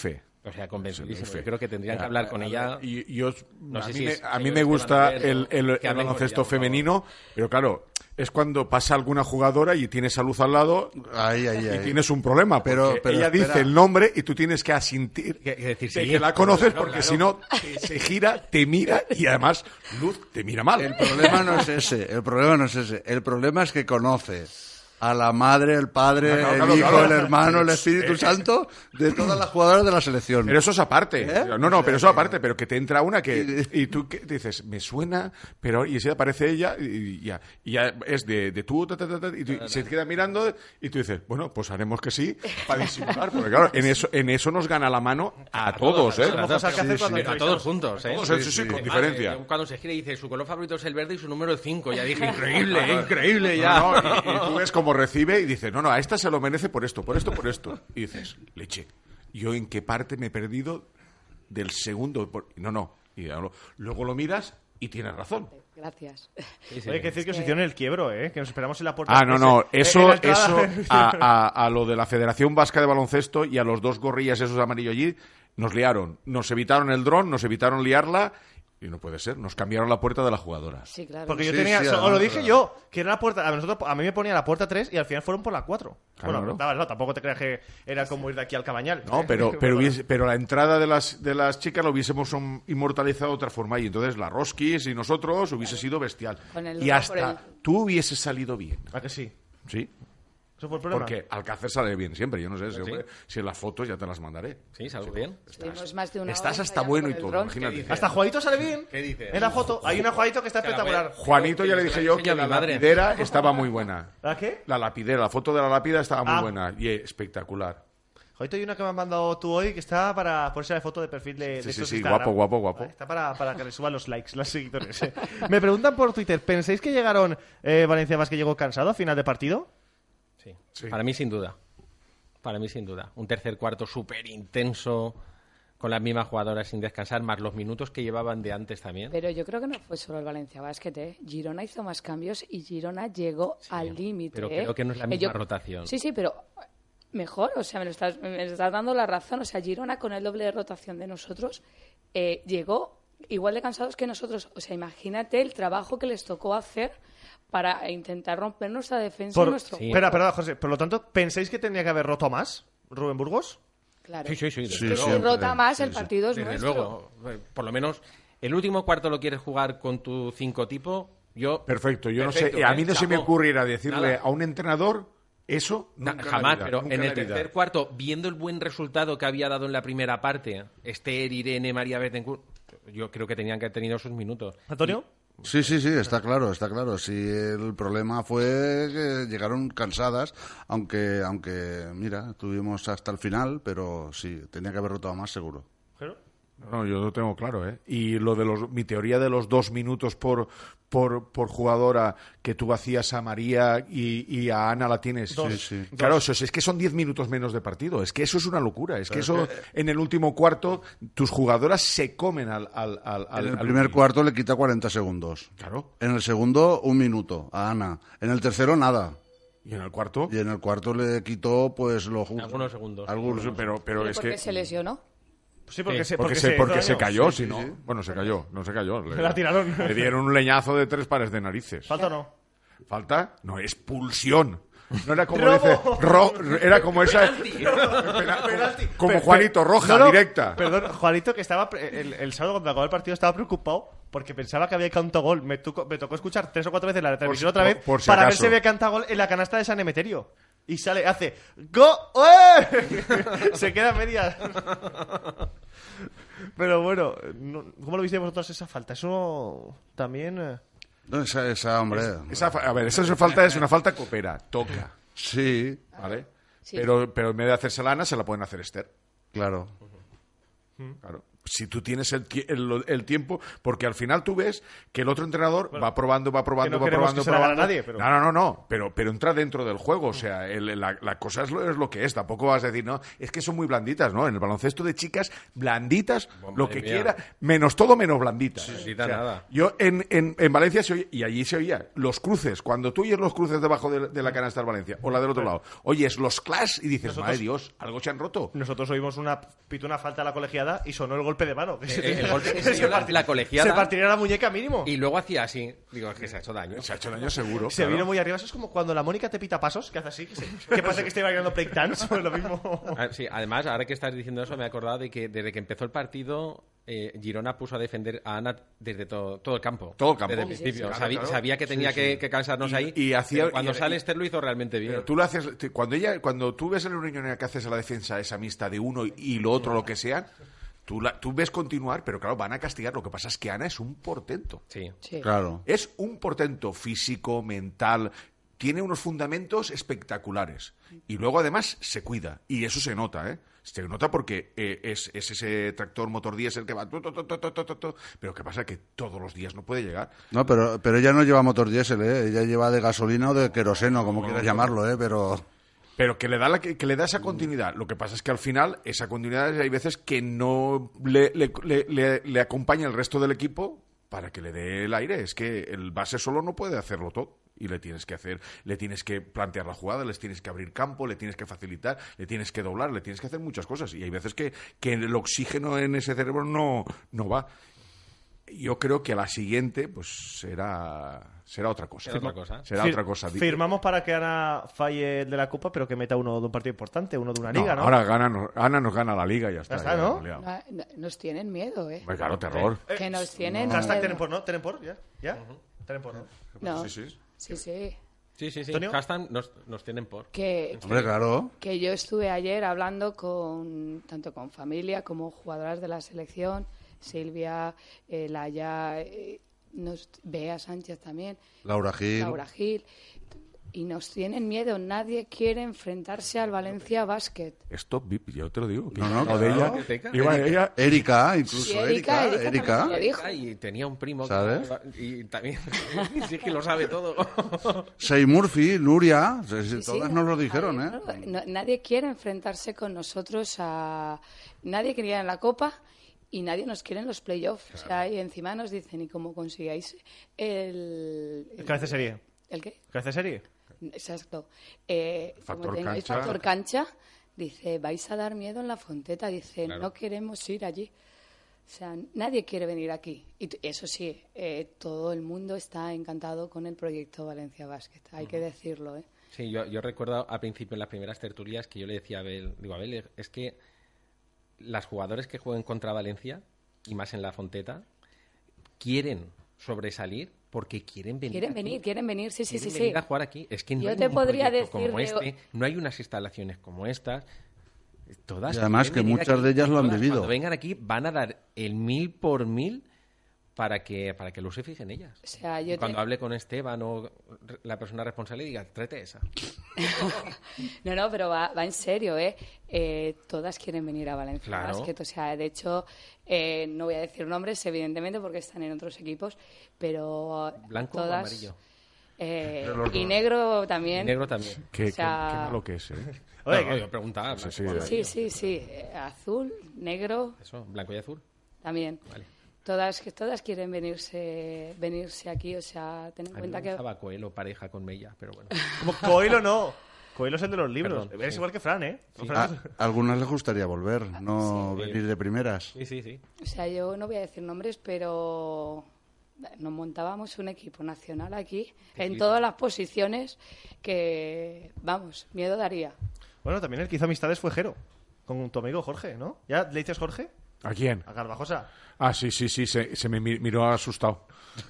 O sea, convencidísimo. Sí. Yo creo que tendrían que hablar con ella. Y, y yo, No a sé mí si me, es a mí ellos me que gusta van a ver, el, el, que el hablen con baloncesto ella, por favor. femenino, pero claro, es cuando pasa alguna jugadora y tienes salud al lado Ahí, ahí, y ahí. tienes un problema. Pero- Porque pero ella espera. dice el nombre y tú tienes que asintir Que- que decir, de sí, que la conoces, claro, porque claro. si no te- se gira, te mira y además Luz te mira mal. El problema no es ese, el problema no es ese. El problema es que conoce a la madre, el padre, Claro, el claro, hijo, claro. el hermano, el Espíritu Eh, Santo de todas las jugadoras de la selección. Pero eso es aparte. ¿Eh? No, no, pero eso aparte. Pero que te entra una que. Y tú que dices, me suena, pero. Y se aparece ella y ya. Y ya es de, de tú, ta, ta, ta, ta, y, tú, y se queda mirando y tú dices, bueno, pues haremos que sí para disimular. Porque claro, en eso, en eso nos gana la mano a, todos, ¿eh? a todos, Cosas que hacer sí, cuando sí, a entrevistamos. todos juntos, ¿eh? Todos, sí, sí, con Ah, diferencia. eh, Cuando se gira y dice su color favorito es el verde y su número es cinco. Ya dije, increíble, ¿eh? increíble ya. No, no, y, y tú ves cómo recibe y dice, no, no, a esta se lo merece por esto, por esto, por esto. Y dices, leche, ¿yo en qué parte me he perdido del segundo? Por- No, no. Y ya lo- luego lo miras y tienes razón. Gracias. Sí, sí. Oye, hay que decir que os hicieron el quiebro, ¿eh? Que nos esperamos en la puerta. Ah, no, tres, no, eh, eso, en la entrada. eso a, a- a lo de la Federación Vasca de Baloncesto y a los dos gorrillas esos amarillos allí, nos liaron. Nos evitaron el dron, nos evitaron liarla y no puede ser, nos cambiaron la puerta de la jugadora. Sí, claro. Porque yo Sí, tenía, sí, so- además, lo dije claro. yo, que era la puerta, a, nosotros, a mí me ponía la puerta tres y al final fueron por la cuatro. Claro, bueno, claro. no, no, tampoco te creas que era como ir de aquí al Cabañal. No, pero, pero, hubiese- pero la entrada de las, de las chicas lo hubiésemos um, inmortalizado de otra forma y entonces la Roskis y nosotros hubiese sido bestial. Con el Y logo por hasta el- tú hubieses salido bien. ¿A que sí? Sí. Eso fue el problema. Porque Alcácer sale bien siempre. Yo no sé si, Sí. si en las fotos ya te las mandaré. Sí, salgo bien. Estuvimos más de una Estás hora hasta ensayando bueno con y el todo, dron. imagínate. Hasta Juanito sale bien. ¿Qué dices? En la foto. Hay una Juanito que está espectacular. Juanito ya le dije yo que Enseña a la mi madre. lapidera estaba muy buena. ¿La qué? La lapidera, la foto de la lápida estaba muy Ah. buena y espectacular. Juanito, hay una que me has mandado tú hoy que está para ponerse la foto de perfil de, de Sí, sí, estos sí, Instagram. guapo, guapo, guapo. Está para, para que le suban los likes, los seguidores. Me preguntan por Twitter, ¿pensáis que llegaron eh, Valencia Basket llegó cansado a final de partido? Sí. Sí. Para mí, sin duda. Para mí, sin duda. Un tercer cuarto súper intenso, con las mismas jugadoras sin descansar, más los minutos que llevaban de antes también. Pero yo creo que no fue solo el Valencia Basket, ¿eh? Girona hizo más cambios y Girona llegó al límite. pero ¿eh? creo que no es la Eh, misma rotación. Sí, sí, pero mejor, o sea, me, lo estás, me estás dando la razón. O sea, Girona con el doble de rotación de nosotros eh, llegó igual de cansados que nosotros. O sea, imagínate el trabajo que les tocó hacer para intentar romper nuestra defensa Por... y nuestro Sí. Espera, perdón, José. Por lo tanto, ¿pensáis que tendría que haber roto más Rubén Burgos? Claro. Sí, sí, sí. desde Sí, luego. Si siempre, rota más, sí, el sí. partido es Desde nuestro. luego. Eh, Por lo menos, el último cuarto lo quieres jugar con tu cinco tipo. Yo. Perfecto, yo Perfecto, no sé, a ¿eh? mí no se me Chapó. ocurriera decirle Nada. a un entrenador eso Na- nunca en la jamás, vida, pero nunca en el la vida. tercer cuarto, viendo el buen resultado que había dado en la primera parte, Esther, Irene, María Betancourt, yo creo que tenían que haber tenido sus minutos. ¿Antonio? Sí, sí, sí, está claro, está claro. Sí, el problema fue que llegaron cansadas, aunque, aunque, mira, estuvimos hasta el final, pero sí, tenía que haber rotado más seguro. No, yo lo tengo claro, ¿eh? Y lo de los, mi teoría de los dos minutos por, por, por jugadora que tú hacías a María y, y a Ana la tienes. Dos. Sí, sí. Claro, eso es, es que son diez minutos menos de partido. Es que eso es una locura. Es que eso, en el último cuarto, tus jugadoras se comen al... al, al, al- En el al- primer cuarto le quita cuarenta segundos. Claro. En el segundo, un minuto a Ana. En el tercero, nada. Y en el cuarto... Y en el cuarto le quitó, pues, lo justo. Algunos segundos. Algunos. Pero, pero ¿Y es por que... qué se lesionó? Sí, porque Sí, se, Porque, porque se, porque hizo se daño. cayó, Sí, si sí, no... sí. Bueno, se cayó, no se cayó. Le, La tiraron. Le dieron un leñazo de tres pares de narices. ¿Falta o no? ¿Falta? No, expulsión. No era como ¡Robo! ese- ro- era como esa... Penalti. Como Pe- Juanito, pe- roja, no, no, directa. Perdón, Juanito, que estaba pre- el, el sábado cuando acabó el partido estaba preocupado porque pensaba que había cantado gol. Me, tocó- me tocó escuchar tres o cuatro veces la televisión otra por- vez por si para ver acaso. si había cantado gol en la canasta de San Emeterio. Y sale, hace ¡Go! ¡Eh! Se queda a medias. Pero bueno, no- ¿cómo lo visteis vosotros esa falta? Eso también... eh, No, esa, esa, hombre. Esa fa- a ver, esa es falta, es una falta que opera, toca, Sí, ¿vale? Sí. Pero, pero en vez de hacerse Lana, se la pueden hacer Esther. claro. Claro. si tú tienes el, el, el tiempo, porque al final tú ves que el otro entrenador bueno, va probando, va probando, no va probando, que probando. A nadie, pero... No, no, no, no, pero, pero entra dentro del juego, o sea, el, la, la cosa es lo, es lo que es, tampoco vas a decir, no, es que son muy blanditas, ¿no? En el baloncesto de chicas, blanditas, bueno, lo que mía. quiera, menos todo menos blanditas. Sí, sí, o sea, nada. Yo en, en, en Valencia se oye, y allí se oía, los cruces, cuando tú oyes los cruces debajo de, de la canasta del Valencia, o la del otro lado, oyes los clash y dices, nosotros, madre Dios, algo se han roto. Nosotros oímos una pito una falta a la colegiada y sonó el golpe de mano. El, el golpe se, se la, la colegiada. Se partiría la muñeca mínimo. Y luego hacía así. Digo, es que se ha hecho daño. Se ha hecho daño seguro. Se claro. vino muy arriba. Eso es como cuando la Mónica te pita pasos, que hace así. Que, se, que pasa que esté bailando break dance. Pues lo mismo. Sí, además, ahora que estás diciendo eso, me he acordado de que desde que empezó el partido, eh, Girona puso a defender a Ana desde todo, todo el campo. Todo el campo. Desde el principio. Sí, sí, claro, sabía, claro. sabía que tenía sí, sí. Que, que cansarnos y, ahí. Y hacía, cuando y, sale y, Esther lo hizo realmente bien. Tú lo haces, cuando ella, cuando tú ves en la reunión que haces a la defensa esa mixta de uno y lo otro, lo que sea. Tú, la, tú ves continuar, pero claro, van a castigar. Lo que pasa es que Ana es un portento. Sí, sí. Claro. Es un portento físico, mental. Tiene unos fundamentos espectaculares. Y luego, además, se cuida. Y eso se nota, ¿eh? Se nota porque eh, es, es ese tractor motor diésel que va... Tu, tu, tu, tu, tu, tu, tu. Pero ¿qué pasa? Que todos los días no puede llegar. No, pero, pero ella no lleva motor diésel, ¿eh? Ella lleva de gasolina o de queroseno, como no, quieras no, llamarlo, ¿eh? Pero... Pero que le da la, que, que le da esa continuidad. Lo que pasa es que al final, esa continuidad hay veces que no le, le, le, le, le acompaña el resto del equipo para que le dé el aire. Es que el base solo no puede hacerlo todo. Y le tienes que hacer, le tienes que plantear la jugada, les tienes que abrir campo, le tienes que facilitar, le tienes que doblar, le tienes que hacer muchas cosas. Y hay veces que, que el oxígeno en ese cerebro no, no va. Yo creo que a la siguiente pues será será otra cosa. Será otra cosa. Será Fir- otra cosa. Firmamos para que Ana falle el de la Copa, pero que meta uno de un partido importante, uno de una liga, ¿no? Ahora gana, Ana nos gana la liga y ya está. Ya está, ¿no? Ya, No, no, nos tienen miedo, ¿eh? Pues claro, terror. Eh, Que nos tienen no. Hashtag miedo. tienen por, ¿no? ¿Tienen por? ¿Ya? ¿Ya? ¿Tienen por, no? No. Sí, sí. Sí, sí. Sí, sí, sí. ¿Antonio? Hashtag nos, nos tienen por. Que, Hombre, claro. que yo estuve ayer hablando con tanto con familia como jugadoras de la selección, Silvia, eh, Laia, eh, nos, Bea Sánchez también, Laura Gil. Laura Gil, y nos tienen miedo. Nadie quiere enfrentarse al Valencia Basket. Stop V I P, yo te lo digo. No, no, Lo de claro. ella, iba ella Erika, incluso Sí, Erika, Erika. Erika Erika. también lo dijo. Y tenía un primo. ¿Sabes? Que, y también. Sí, que lo sabe todo. Sei Murphy, Nuria, sí, sí, Sí, sí, todas nos lo dijeron, nadie, ¿eh? no, nadie quiere enfrentarse con nosotros a... Nadie quería en la Copa y nadie nos quiere en los playoffs. O sea, y encima nos dicen, ¿y cómo consigáis el... El cabeza de serie. ¿El qué? ¿Cabeza de serie? Exacto. Eh, Factor como tengáis cancha. factor cancha, dice, vais a dar miedo en la Fonteta. Dice, Claro. no queremos ir allí. O sea, nadie quiere venir aquí. Y t- eso sí, eh, todo el mundo está encantado con el proyecto Valencia Basket. Hay que decirlo, ¿eh? Sí, yo, yo recuerdo al principio en las primeras tertulias que yo le decía a Abel, digo, Abel, es que las jugadores que jueguen contra Valencia, y más en la Fonteta, quieren sobresalir porque quieren venir Quieren aquí. venir, quieren venir, sí, sí, Quieren sí, venir sí. a jugar aquí. Es que no Yo hay te ningún podría proyecto decir como de- este, no hay unas instalaciones como estas. Todas Y además quieren que venir muchas aquí, de ellas lo han todas, vivido. Cuando vengan aquí van a dar el mil por mil para que para que lo se fijen ellas. O sea, yo Y cuando te- hable con Esteban o la persona responsable diga, tráete esa. No, no, pero va, va en serio, ¿eh? Eh, Todas quieren venir a Valencia Claro. Basket. O sea, de hecho, eh, no voy a decir nombres, evidentemente, porque están en otros equipos, pero ¿Blanco o todas... amarillo? eh, y negro también. Y negro también. Qué, O sea- qué- qué malo que es, ¿eh? Oye, No, que- yo preguntaba. Sí, sí, blanco, eh. Sí, sí, sí. eh, Azul, negro, Eso, blanco y azul. también. Vale. Todas, que todas quieren venirse venirse aquí, o sea, ten en A mí cuenta me que... gustaba Coelho pareja con Mella, pero bueno. Como Coelho no. Coelho es el de los libros. Perdón, Eres sí. igual que Fran, ¿eh? Sí. Fran- A, a algunas les gustaría volver, no Sí. venir de primeras. Sí, sí, sí. O sea, yo no voy a decir nombres, pero nos montábamos un equipo nacional aquí, en todas las posiciones, que, vamos, miedo daría. Bueno, también el que hizo amistades fue Jero, con tu amigo Jorge, ¿no? ¿Ya le dices Jorge? ¿A quién? A Garbajosa. Ah, sí, sí, sí, se, se me mi- miró asustado.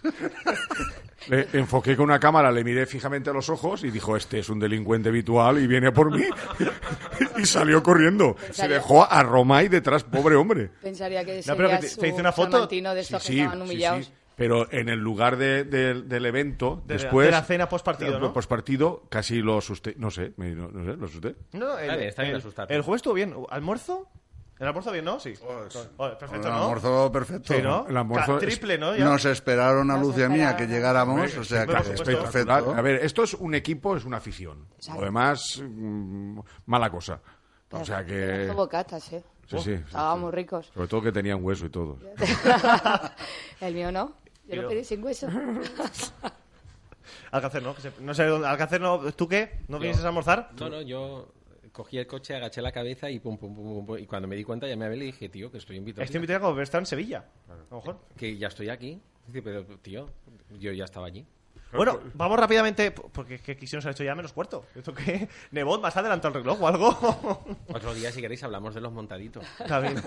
Le enfoqué con una cámara, le miré fijamente a los ojos y dijo, este es un delincuente habitual y viene por mí. Y salió corriendo. Se dejó a Romay detrás, pobre hombre. Pensaría que No, pero sería que te- su te hice una foto. salmantino de estos que estaban humillados. sí. Pero en el lugar de- de- del evento, De la- después... de la cena postpartido, ¿no? Postpartido, casi lo asusté. No sé, me- no, no sé, lo asusté. No, el, Está bien, está bien el- asustarte. el jueves estuvo bien. ¿Almuerzo? ¿El almuerzo bien, no? Sí. Joder, perfecto, El ¿no? almuerzo perfecto. Sí, ¿no? El almuerzo Ca- triple, ¿no? Ya. Nos esperaron a Nos Luz y a mí a que esperaron. llegáramos, o sea Hombre, que por supuesto. perfecto. A ver, esto es un equipo, es una afición. Exacto. Lo demás, mm, mala cosa. O sea que... Hizo bocatas, ¿eh? Sí, sí, sí, Estaban sí. muy ricos. Sobre todo que tenían hueso y todo. El mío no. Yo Pero- lo pedí sin hueso. Alcácer, ¿no? Que se- No sé dónde. Alcácer, no. ¿Tú qué? ¿No vienes a almorzar? No, no, yo cogí el coche, agaché la cabeza y pum, pum, pum, pum, pum. Y cuando me di cuenta llamé a Abel y dije, tío, que estoy en Vitoria. Estoy invitado como estar en Sevilla. A lo mejor. Que ya estoy aquí. Dice, pero, tío, yo ya estaba allí. Bueno, vamos rápidamente, porque es que aquí se nos ha hecho ya menos cuarto. ¿Esto qué? Nebot, ¿más adelantado el reloj o algo? Otro día, si queréis, hablamos de los montaditos. Está bien.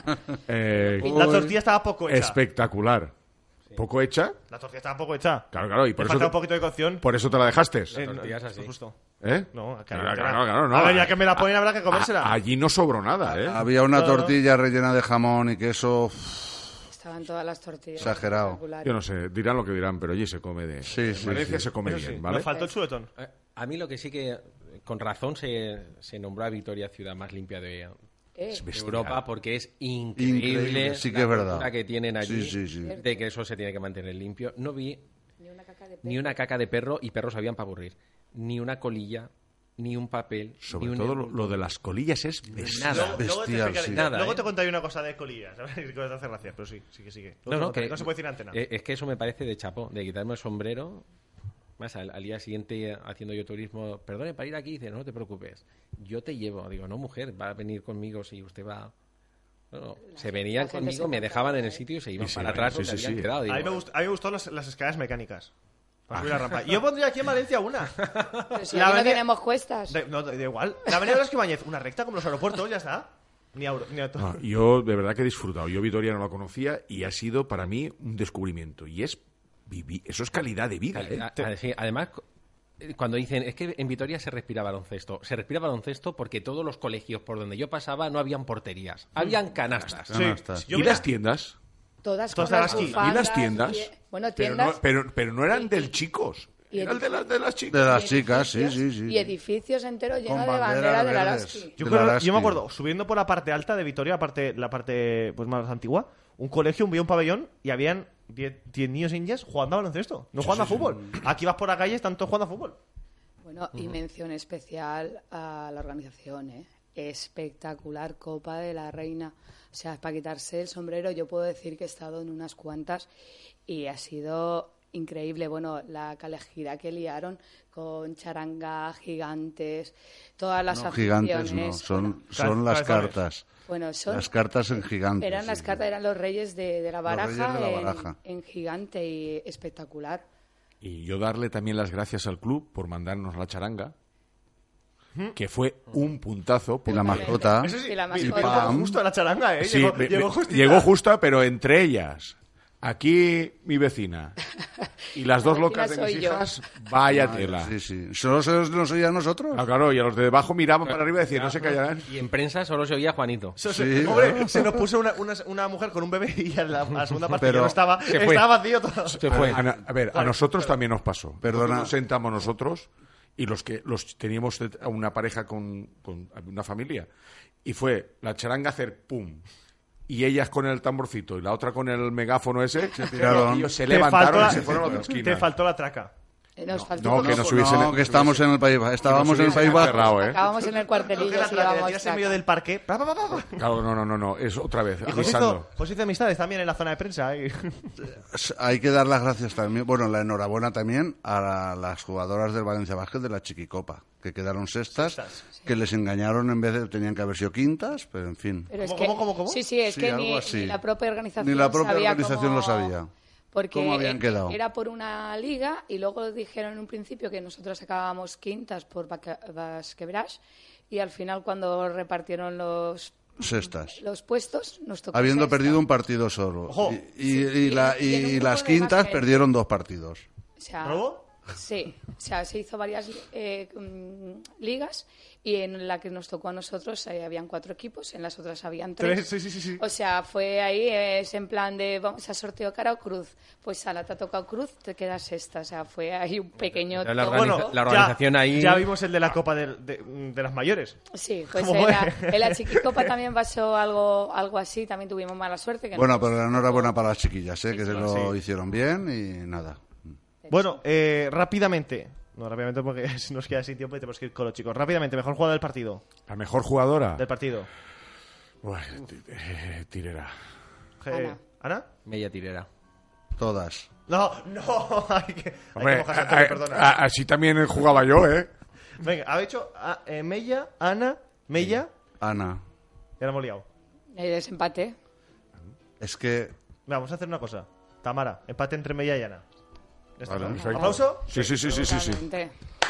Eh, La tortilla estaba poco hecha. espectacular. ¿Poco hecha? La tortilla estaba poco hecha. Claro, claro. Y por Le eso, falta te, un poquito de cocción. por eso te la dejaste. Eh, no, tortilla es así. justo. ¿Eh? No, Claro, claro, claro, claro, no. A ver, ya que me la ponen habrá que comérsela. A- allí no sobró nada, ¿eh? Había una No, no. tortilla rellena de jamón y queso. Estaban todas las tortillas. Exagerado. espectaculares. Yo no sé, dirán lo que dirán, pero allí se come de... Sí, en sí, Valencia sí. se come Eso sí, bien, ¿vale? Nos faltó el chuletón. Eh, A mí lo que sí que, con razón, se, se nombró a Vitoria ciudad más limpia de, Eh, de Europa porque es increíble, Increíble, sí que la es verdad. cultura que tienen allí, Sí, sí, sí. de que eso se tiene que mantener limpio. No vi ni una caca de ni una caca de perro, y perros habían para aburrir, ni una colilla, ni un papel, Sobre ni un todo lo, lo de las colillas es bestial. Nada. Luego, luego te Bestial, explicaré. sí. Nada, Luego ¿eh? te contaré una cosa de colillas. ¿Sabes? Que te hace gracia, pero sí, sí que sigue. No, no, que no se puede decir antena. eh, es que eso me parece de chapo, de quitarme el sombrero. Más al, al día siguiente eh, haciendo yo turismo, perdone, para ir aquí, dice, no, no te preocupes, yo te llevo. Digo, no, mujer, va a venir conmigo si usted va. Bueno, se venían la gente conmigo, se me porta dejaban mal, en el ¿eh? sitio y se iban Y se para iban, atrás sí, donde sí, habían sí. quedado. Digo, A mí me, gust- a mí me gustó las, las escaleras mecánicas. Para subir la rampa. Y yo pondría aquí en Valencia una. Pero si La aquí no avenida- tenemos cuestas. Da, no, da igual. La avenida Blasco Ibáñez, una recta como los aeropuertos, ya está. Ni, auro- ni auto. No, yo de verdad que he disfrutado. Yo Vitoria no la conocía y ha sido para mí un descubrimiento. Y es vivi- eso es calidad de vida, ¿eh? A- a- sí, además, cu- eh, cuando dicen, es que en Vitoria se respira baloncesto. Se respira baloncesto porque todos los colegios por donde yo pasaba no habían porterías. Habían canastas. Sí. Canastas. Yo ¿Y me- las tiendas? Todas Todas con las las qui- ¿y bufandas ¿Y las tiendas? y- bueno, Pero tiendas. no, pero, pero no eran del chicos. y Eran de las, de las chicas. De las chicas, sí, sí, edificios- sí. Y edificios enteros llenos de banderas banderas de la verdes. Lasky. Yo, de creo- la yo Lasky. me acuerdo, subiendo por la parte alta de Vitoria, la parte, la parte pues, más antigua, un colegio, un, un pabellón y habían diez niños y niñas jugando a baloncesto, no jugando a fútbol. Aquí vas por la calle y están todos jugando a fútbol. Bueno, y mención especial a la organización, ¿eh? Espectacular Copa de la Reina. O sea, para quitarse el sombrero, yo puedo decir que he estado en unas cuantas y ha sido increíble. Bueno, la calejidad que liaron con charanga, gigantes, todas las No, aficiones. gigantes no, son, Bueno, son las cabezones. cartas. bueno, son, Las cartas en gigantes. eran las sí. cartas, eran los reyes de, de la baraja, reyes de la en- baraja. En, gigante y espectacular. Y yo darle también las gracias al club por mandarnos la charanga, que fue un puntazo. Y la porque- mascota. Eso sí, Y la y mascota. pam, justo la charanga, ¿eh? Sí, llegó, me- llegó me- justita. llegó justa, pero entre ellas, aquí mi vecina y las dos vecina locas de mis soy yo. hijas, vaya tela. Sí, sí. ¿Solo se nos oía a nosotros? Ah, claro, y a los de debajo miraban para arriba y decían, no se callarán. Y en prensa solo se oía Juanito. Eso Sí, se, hombre, claro. se nos puso una, una, una mujer con un bebé y a la, a la segunda parte Pero- ya no estaba, Se fue. estaba vacío todo. Se fue. A, a- a ver, a nosotros también nos pasó. Perdona. Nosotros nos sentamos nosotros y los que los teníamos a una pareja con, con una familia y fue la charanga hacer pum y ellas con el tamborcito y la otra con el megáfono ese se, tiraron. ellos se Te levantaron faltó la- y se fueron a otra esquina. Te faltó la traca. Eh, Nos faltó no, como- que nos hubiesen- No, que estamos en el País Vasco. Estábamos en el País hubiesen Vasco. encerrado, ¿eh? Acabamos en el cuartelillo Coge la y traca, la íbamos tiras en traca. medio del parque. Pa, pa, pa, pa, pa. Claro, no, no, no, no, es otra vez, Y José avisando. hizo, José hizo amistades también en la zona de prensa. ¿eh? Hay que dar las gracias también, bueno, la enhorabuena también a la- las jugadoras del Valencia Basket de la Chiquicopa, que quedaron sextas, que les engañaron en vez de, tenían que haber sido quintas, pero en fin. Pero es ¿Cómo, que, cómo, cómo, cómo? Sí, sí, es Sí, que algo ni, así. ni la propia organización Ni la propia sabía organización cómo- lo sabía. Porque ¿Cómo habían quedado? era por una liga y luego dijeron en un principio que nosotros acabábamos quintas por Baca- Basquebrash y al final cuando repartieron los, Sextas. los puestos nos tocó Habiendo sexta. perdido un partido solo. Ojo. Y, y- y la- y en un y grupo las de quintas básquet. perdieron dos partidos. O sea, ¿Bravo? Sí, o sea, se hizo varias eh, ligas y en la que nos tocó a nosotros eh, habían cuatro equipos, en las otras habían tres. Tres, sí, sí, sí. O sea, fue ahí, eh, es en plan de vamos a sorteo cara o cruz. Pues Ala, te ha tocado cruz, te quedas sexta. O sea, fue ahí un pequeño... La, toque. organiza- Bueno, la organización ya, ahí... Ya vimos el de la Copa de, de, de las mayores. Sí, pues ¿Cómo en la, fue? en la Chiquicopa también pasó algo, algo así, también tuvimos mala suerte. Que Bueno, nos- pero enhorabuena para las chiquillas, ¿eh? que se lo sí. hicieron bien y nada. Bueno, eh, rápidamente. No, rápidamente porque si nos queda sin tiempo y tenemos que ir con los chicos. Rápidamente, mejor jugador del partido. La mejor jugadora. Del partido. Buah, t- eh, Tirera. Eh, Ana. ¿Ana? Media tirera. Todas. No, no. Hay que, hay Hombre, que mojarse, Antonio, a- perdona. a- así también jugaba yo, ¿eh? Venga, ha dicho a, eh, Mella, Ana, Mella. Ana, Ya la hemos liado. El desempate. es que... Vamos a hacer una cosa. Tamara, empate entre Mella y Ana. Ya está, Vale, ¿no? perfecto. ¿Aplauso? Sí, sí, sí, sí, sí, sí. Totalmente.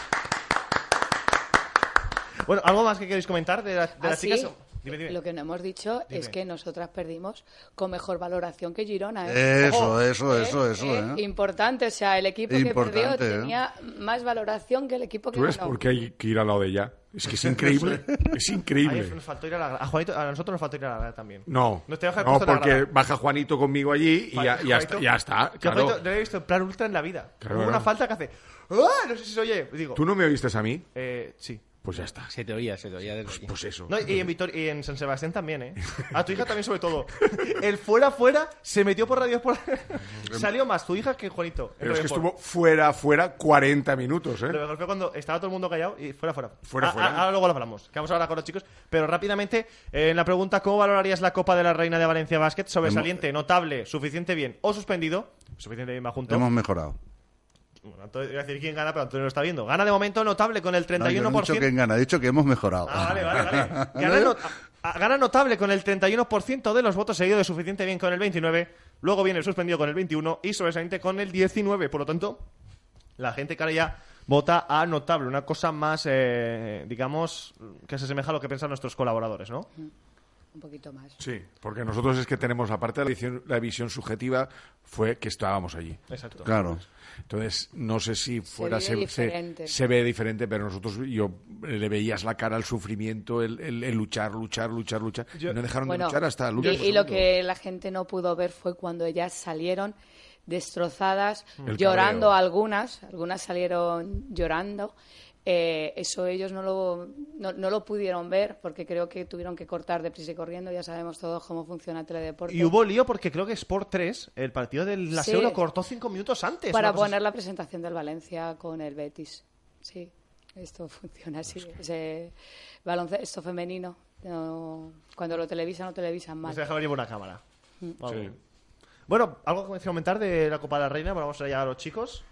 Bueno, ¿algo más que queréis comentar de, la- de Ah, las sí. chicas? Dime, dime. Lo que no hemos dicho Dime. es que nosotras perdimos con mejor valoración que Girona. ¿eh? Eso, Ojo. eso, Eh, eso, eso, eh, ¿eh? Importante, o sea, el equipo que Importante, perdió ¿eh? tenía más valoración que el equipo que ¿Tú ves ganó. por qué hay que ir al lado de ella? Es que es increíble. Es Ahí increíble. nos faltó ir a la a Juanito, a nosotros nos faltó ir a la grada también. No, Nos tenemos que haber no, puesto en la porque grada. baja Juanito conmigo allí y ya, ya, está, ya está. Yo Claro. Juanito, no lo he visto en plan ultra en la vida. Claro, Hubo claro. una falta que hace... ¡Ah! No sé si se oye. Digo, ¿Tú no me oíste a mí? eh, sí. Pues ya está. Se te oía, se te oía desde aquí. Pues eso. No, y en Vitor y en San Sebastián también, ¿eh? A tu hija también, sobre todo. El fuera, fuera, se metió por radio por... Salió más tu hija que Juanito. Pero es que Por- estuvo fuera, fuera cuarenta minutos, ¿eh? Lo mejor fue cuando estaba todo el mundo callado y fuera, fuera. Fuera, Ah, fuera. ah, ahora luego lo hablamos. Que vamos a hablar con los chicos. Pero rápidamente, eh, en la pregunta, ¿cómo valorarías la Copa de la Reina de Valencia Basket? Sobresaliente, notable, suficiente bien o suspendido. Suficiente bien va junto. Hemos mejorado. Bueno, Antonio- iba a decir quién gana, pero Antonio lo está viendo. Gana de momento notable con el No, yo no he dicho treinta y uno por ciento. quién gana, he dicho que hemos mejorado. Ah, vale, vale, vale. Gana, not- a- gana notable con el treinta y uno por ciento de los votos, seguido de suficiente bien con el veintinueve por ciento. Luego viene el suspendido con el veintiuno por ciento y sobresaliente con el diecinueve por ciento. Por lo tanto, la gente que ahora ya vota a notable. Una cosa más, eh, digamos, que se asemeja a lo que piensan nuestros colaboradores, ¿no? Un poquito más. Sí, porque nosotros es que tenemos, aparte de la visión, la visión subjetiva, fue que estábamos allí. Exacto. Claro. Entonces, no sé si fuera vive se, diferente. se ve diferente, pero nosotros, yo le veías la cara al sufrimiento, el, el- el luchar, luchar, luchar, luchar. Yo- y no dejaron Bueno, de luchar hasta el y, último y lo segundo. que la gente no pudo ver fue cuando ellas salieron destrozadas, El llorando cabreo. algunas, algunas salieron llorando. Eh, eso ellos no lo, no, no lo pudieron ver porque creo que tuvieron que cortar deprisa y corriendo. Ya sabemos todos cómo funciona el teledeporte. Y hubo lío porque creo que Sport tres, el partido del Sí. Laseo, lo cortó cinco minutos antes. Para una cosa poner la presentación del Valencia con el Betis. Sí, esto funciona así. Ese baloncesto femenino, no- cuando lo televisan, lo televisan así. mal. Se deja llevar una cámara. Mm. Algo. Sí. Bueno, ¿algo que comentar de la Copa de la Reina? Bueno, vamos a llegar a los chicos.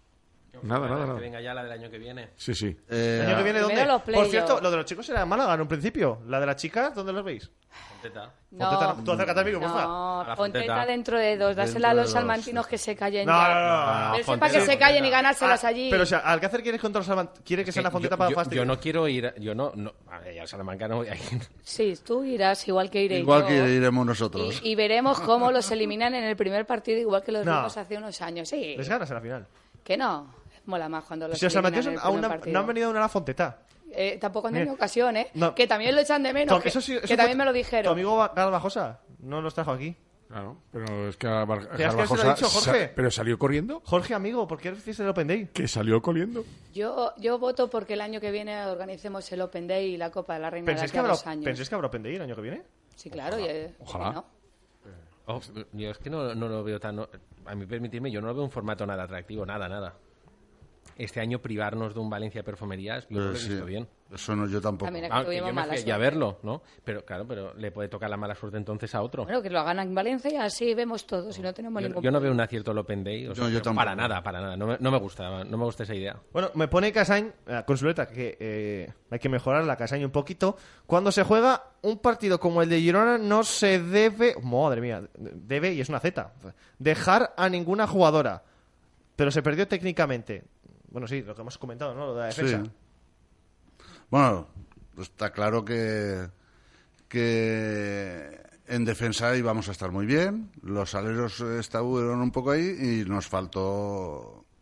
Nada, nada, Que nada. venga ya la del año que viene. Sí, sí. Eh, ¿El año que viene Primero dónde? los Por playoffs. cierto, lo de los chicos era en Málaga en un principio. La de las chicas, ¿dónde los veis? Fonteta. Fonteta, no. Tú acércate al micro, porfa. No, A la Fonteta Fonteta. dentro de dos. Dásela Dentro a de los dos, salmantinos que se callen No, ya. no, no, no, no. Pero Fonteta, para que se Fonteta. callen y ganárselas Ah, allí. Pero, o sea, Alcácer quiere contra los Salamanca, quiere que sea la Fonteta yo, para yo- fastidiar. yo no quiero ir, yo no, no a ver, ya Salamanca no voy a ir. Sí, tú irás igual que iré igual yo. que iremos nosotros. Y, y veremos cómo los eliminan en el primer partido, igual que los No. vimos hace unos años. Sí, Les ganas en la final. que no. Mola más cuando los Si los eliminan salmantinos en el aún primer no, partido. no han venido aún a la Fonteta. Eh, tampoco han Mira. tenido ocasión, ¿eh? No. Que también lo echan de menos. Tom, que eso sí- eso que fue- también me lo Tu dijeron. amigo Garbajosa no los trajo aquí. Claro, pero es que a Bar- Que es que se lo he Garbajosa dicho, Jorge. sa- ¿Pero salió corriendo? Jorge, amigo, ¿por qué hiciste el Open Day? Que salió corriendo. Yo, yo voto porque el año que viene organicemos el Open Day y la Copa de la Reina de ¿Pensáis aquí que, a habrá, dos años. ¿Pensáis que habrá Open Day el año que viene? Sí, claro. y, eh, Ojalá. ¿no? Oh, yo es que no, no lo veo tan... no- a mí permitirme, yo no lo veo un formato nada atractivo, nada, nada. Este año privarnos de un Valencia Perfumerías, yo no lo Eh, he sí. visto bien. Eso no, yo tampoco. También Ah, que tuvimos yo me mala fui ya a suerte. verlo, ¿no? Pero claro, pero le puede tocar la mala suerte entonces a otro. Bueno, que lo hagan en Valencia y así vemos todos y no tenemos Yo, ningún yo no veo un acierto al Open Day. o sea, No, yo pero tampoco. para nada, para nada. No me, no me gusta, no me gusta esa idea. Bueno, me pone Casain, la consuleta, que eh, hay que mejorar la Casain un poquito. Cuando se juega un partido como el de Girona, no se debe, madre mía, debe, y es una Z, dejar a ninguna jugadora. Pero se perdió técnicamente. Bueno, sí, lo que hemos comentado, ¿no? Lo de la defensa. Sí. Bueno, está claro que, que en defensa íbamos a estar muy bien. Los aleros estuvieron un poco ahí y nos faltó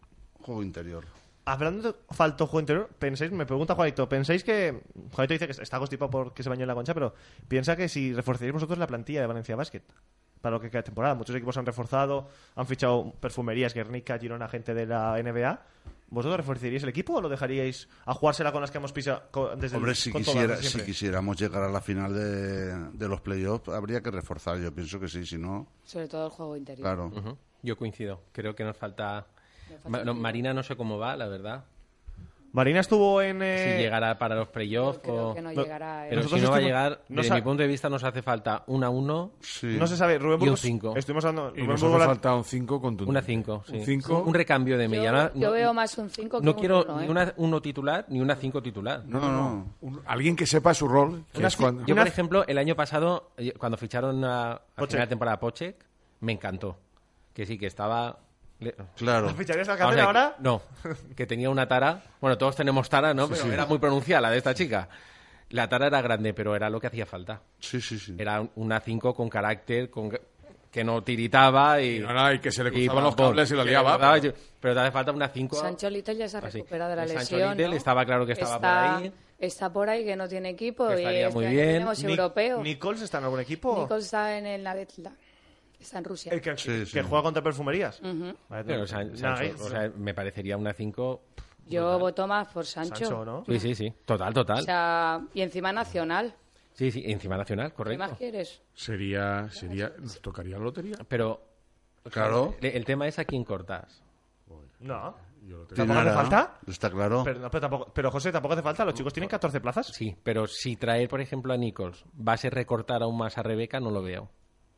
juego interior. Hablando de falto juego interior, pensáis, me pregunta Juanito, ¿pensáis que... Juanito dice que está constipado porque se bañó en la concha, pero piensa que si reforzaréis vosotros la plantilla de Valencia Basket para lo que queda de temporada. Muchos equipos han reforzado, han fichado perfumerías, Guernica, Girona, gente de la N B A. ¿Vosotros reforzaríais el equipo o lo dejaríais a jugársela con las que hemos pisado con- desde Hombre, el, si, con quisiera, todas, si siempre? quisiéramos llegar a la final de, de los playoffs, habría que reforzar. Yo pienso que sí, si no, Sobre todo el juego interior. claro. Ujú. Yo coincido. Creo que nos falta... Me falta Ma- no, un- Marina no sé cómo va, la verdad. Marina estuvo en... eh, Si llegará para los playoffs Creo o... que no no, llegará. ¿eh? Pero Nosotros si no va a estuvimos- llegar, no desde sa- mi punto de vista nos hace falta una uno, Sí. No se sabe, Rubén Y un Burgos... cinco. Estuvimos hablando... Y Rubén nos Burgos hace la- falta un cinco contundente. una cinco, sí. Un cinco. Un recambio de Yo, Mellana. yo veo más un cinco que No un quiero uno, ni ¿eh? una uno titular ni una cinco titular. No, no, no. Un- alguien que sepa su rol. Que Una es cuando- Yo, Una- por ejemplo, el año pasado, eh, cuando ficharon a, a Pochek. final de temporada a Pochek, me encantó. Que sí, que estaba... le- Claro. ¿Ficharías al Vamos Cáceres a ver, ahora? No, que tenía una tara. Bueno, todos tenemos tara, ¿no? Pero era muy pronunciada la de esta chica. La tara era grande, pero era lo que hacía falta. Sí, sí, sí. Era un- una cinco con carácter, con que no tiritaba y... Y no, no, y que se le cruzaban pam, los pam, cables y lo que liaba, le daba, pero- pero te hace falta una cinco... Sancho Little ya se ha Así. recuperado de la El Sancho lesión. Little ¿no? estaba claro que estaba Está- por ahí. Está por ahí, que no tiene equipo. Que Y estaría este muy año bien. tenemos Ni- europeo. ¿Nichols está en algún equipo? Nichols está en el Navetla. Está en Rusia. El que, Sí, sí. que juega contra perfumerías. Ujú. Vale, Pero no, San- nada, Sancho, eh, o sea, me parecería una cinco... Yo voto más por Sancho. Sancho, ¿no? Sí, sí, sí. Total, total. O sea, y encima nacional. Sí, sí, encima nacional, ¿Qué correcto. más quieres? Sería, sería, nos tocaría la lotería. Pero Claro. el, el tema es a quién cortas. No. Yo lo tengo. ¿Tampoco hace Nada, falta? Está claro. Pero, no, pero, tampoco, pero José, tampoco hace falta. Los chicos tienen catorce plazas. Sí, pero si traer, por ejemplo, a Nichols va a ser recortar aún más a Rebeca, no lo veo.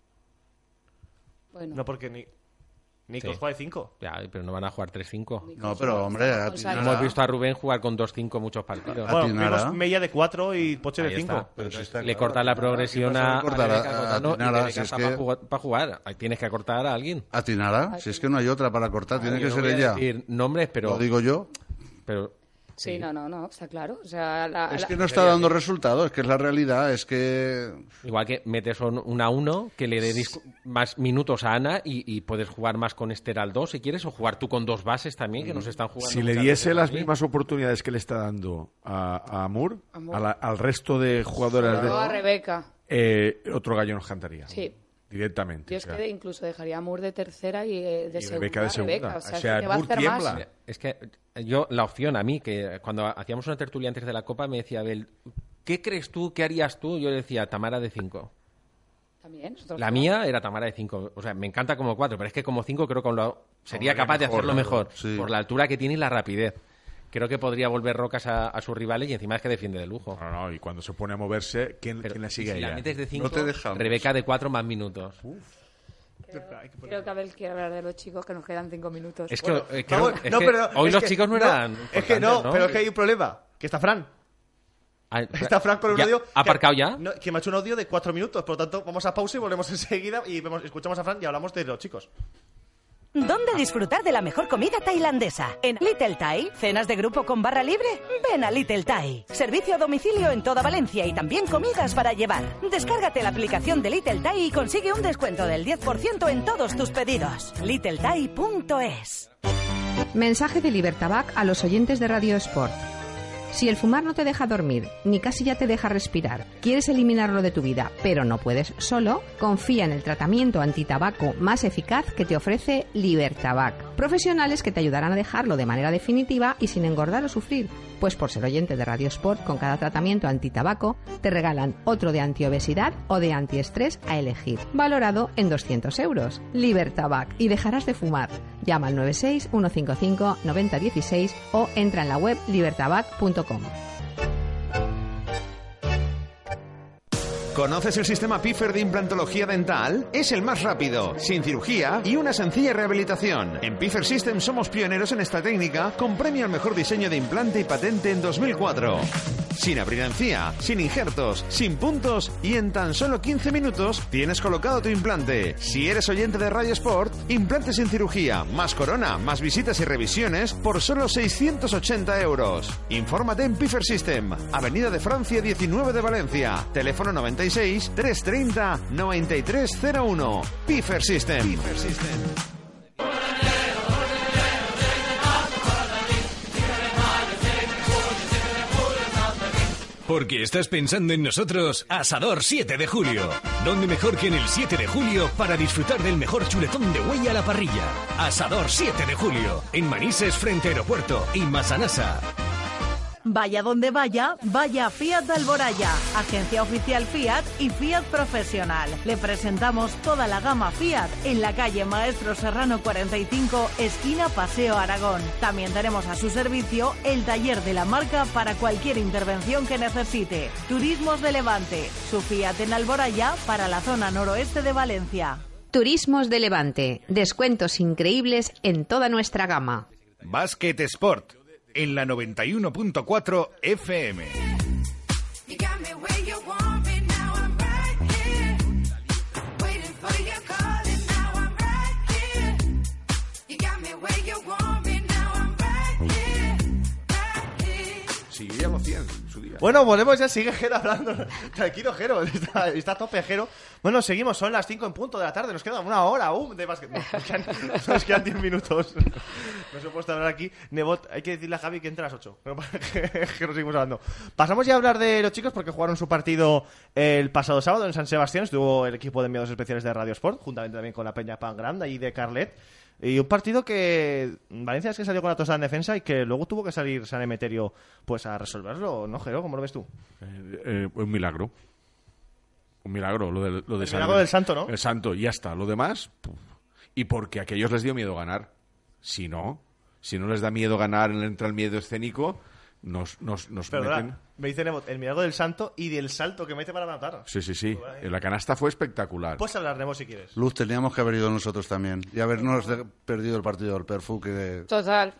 Bueno, No, porque ni Nichols Sí. juega de cinco. Ya, pero no van a jugar tres cinco. No, pero hombre, a Con ti Sancho. nada. Hemos visto a Rubén jugar con dos cinco muchos partidos. A Bueno, ti nada. vimos Mella de cuatro y Poche de Ahí cinco. está. Pero si está Le claro, corta la a ti nada. progresión ¿Qué pasa a, que cortar a a- Rebeca a cortando, ti nada? y Rebeca Si es está que- para jugar, para jugar. Ahí tienes que cortar a alguien. A ti nada. Si es que no hay otra para cortar, tiene Yo que no ser voy a ella. decir nombres, pero... Lo digo yo. pero sí, no, no, no, está claro. O sea, la, Es la- que no está dando resultados, es que es la realidad, es que... igual que metes un, un a uno, que le dé dis- más minutos a Ana y, y puedes jugar más con Esther al dos si quieres, o jugar tú con dos bases también, que nos están jugando. Si le muchas diese veces las así. mismas oportunidades que le está dando a, a Moore, A Moore. a la- al resto de jugadoras Luego a de... Rebeca. eh, otro gallo nos cantaría. Sí. Directamente. Yo o es sea. que incluso dejaría a Moore de tercera y eh, de Y segunda. Rebeca de a segunda. Rebeca. O sea, O sea, es que va a Moore hacer más. tiembla. Es que yo, la opción a mí, que cuando hacíamos una tertulia antes de la Copa, me decía Abel, ¿qué crees tú, qué harías tú? Yo le decía, Tamara de cinco. También. nosotros La no. mía era Tamara de cinco. O sea, me encanta como cuatro, pero es que como cinco creo que lo, sería Hombre, capaz de mejor, hacerlo claro, mejor. sí. Por la altura que tiene y la rapidez. Creo que podría volver rocas a, a sus rivales y encima es que defiende de lujo. No, no, y cuando se pone a moverse, ¿quién, Pero quién le si sigue a la ella? metes de cinco, te dejamos. Rebeca de cuatro más minutos. Creo que Abel quiere hablar de los chicos, que nos quedan cinco minutos. Es que, Bueno, eh, creo- vamos, es no, que pero hoy es los que- chicos no eran Es que no, importantes, pero es que hay un problema. Que está Fran. Ah, Está Fran con un ¿Ya? audio. ¿Ha aparcado que, ya? no, que me ha hecho un audio de cuatro minutos. Por lo tanto, vamos a pausa y volvemos enseguida. Y vemos, escuchamos a Fran y hablamos de los chicos. ¿Dónde disfrutar de la mejor comida tailandesa? ¿En Little Thai? ¿Cenas de grupo con barra libre? Ven a Little Thai. Servicio a domicilio en toda Valencia y también comidas para llevar. Descárgate la aplicación de Little Thai y consigue un descuento del diez por ciento en todos tus pedidos. little thai punto es. Mensaje de Libertabac a los oyentes de Radio Sport. Si el fumar no te deja dormir, ni casi ya te deja respirar, quieres eliminarlo de tu vida, pero no puedes solo, confía en el tratamiento antitabaco más eficaz que te ofrece Libertabac. Profesionales que te ayudarán a dejarlo de manera definitiva y sin engordar o sufrir. Pues por ser oyente de Radio Sport, con cada tratamiento antitabaco te regalan otro de antiobesidad o de antiestrés a elegir, valorado en doscientos euros. Libertabac, y dejarás de fumar. Llama al nueve seis uno cinco cinco nueve cero uno seis o entra en la web libertabac punto com. ¿Conoces el sistema P I F E R de implantología dental? Es el más rápido, sin cirugía y una sencilla rehabilitación. En P I F E R System somos pioneros en esta técnica, con premio al mejor diseño de implante y patente en dos mil cuatro. Sin abrir encía, sin injertos, sin puntos y en tan solo quince minutos tienes colocado tu implante. Si eres oyente de Radio Sport, implantes sin cirugía, más corona, más visitas y revisiones por solo seiscientos ochenta euros. Infórmate en P I F E R System, Avenida de Francia diecinueve de Valencia, teléfono noventa y seis, trescientos treinta, noventa y tres cero uno. P I F E R System. P I F E R System. Porque estás pensando en nosotros, Asador siete de julio. ¿Dónde mejor que en el siete de julio para disfrutar del mejor chuletón de buey a la parrilla? Asador siete de julio, en Manises frente a Aeropuerto y Massanassa. Vaya donde vaya, vaya a Fiat de Alboraya, agencia oficial Fiat y Fiat Profesional. Le presentamos toda la gama Fiat en la calle Maestro Serrano cuarenta y cinco, esquina Paseo Aragón. También tenemos a su servicio el taller de la marca para cualquier intervención que necesite. Turismos de Levante, su Fiat en Alboraya para la zona noroeste de Valencia. Turismos de Levante, descuentos increíbles en toda nuestra gama. Basket Sport, en la noventa y uno punto cuatro F M. Sí, ya lo hacían en su día. Bueno, volvemos ya, sigue Jero hablando. Tranquilo, Jero, está, está a tope, Jero. Bueno, seguimos, son las cinco en punto de la tarde, nos queda una hora aún de básquet. No, nos quedan, nos quedan diez minutos. No se ha puesto a hablar aquí. Nebot, hay que decirle a Javi que entre a las ocho. Pero para que, que nos seguimos hablando. Pasamos ya a hablar de los chicos porque jugaron su partido el pasado sábado en San Sebastián. Estuvo el equipo de enviados especiales de Radio Sport, juntamente también con la Peña Pan Grande y de Carlet. Y un partido que Valencia es que salió con la tostada en defensa y que luego tuvo que salir San Emeterio pues a resolverlo, ¿no, Jero? ¿Cómo lo ves tú? Eh, eh, un milagro. Un milagro, lo de, lo de el milagro del Santo, ¿no? El Santo, y ya está. Lo demás, puf. Y porque a aquellos les dio miedo ganar. Si no, si no les da miedo ganar, entra el miedo escénico, nos, nos, nos Pero meten... verdad, me dice Nebot, el milagro del Santo y del salto que mete para matar. Sí, sí, sí. La canasta fue espectacular. Puedes hablar, Nebot, si quieres. Luz, teníamos que haber ido nosotros también y habernos de- perdido el partido del Perfu, que... Total,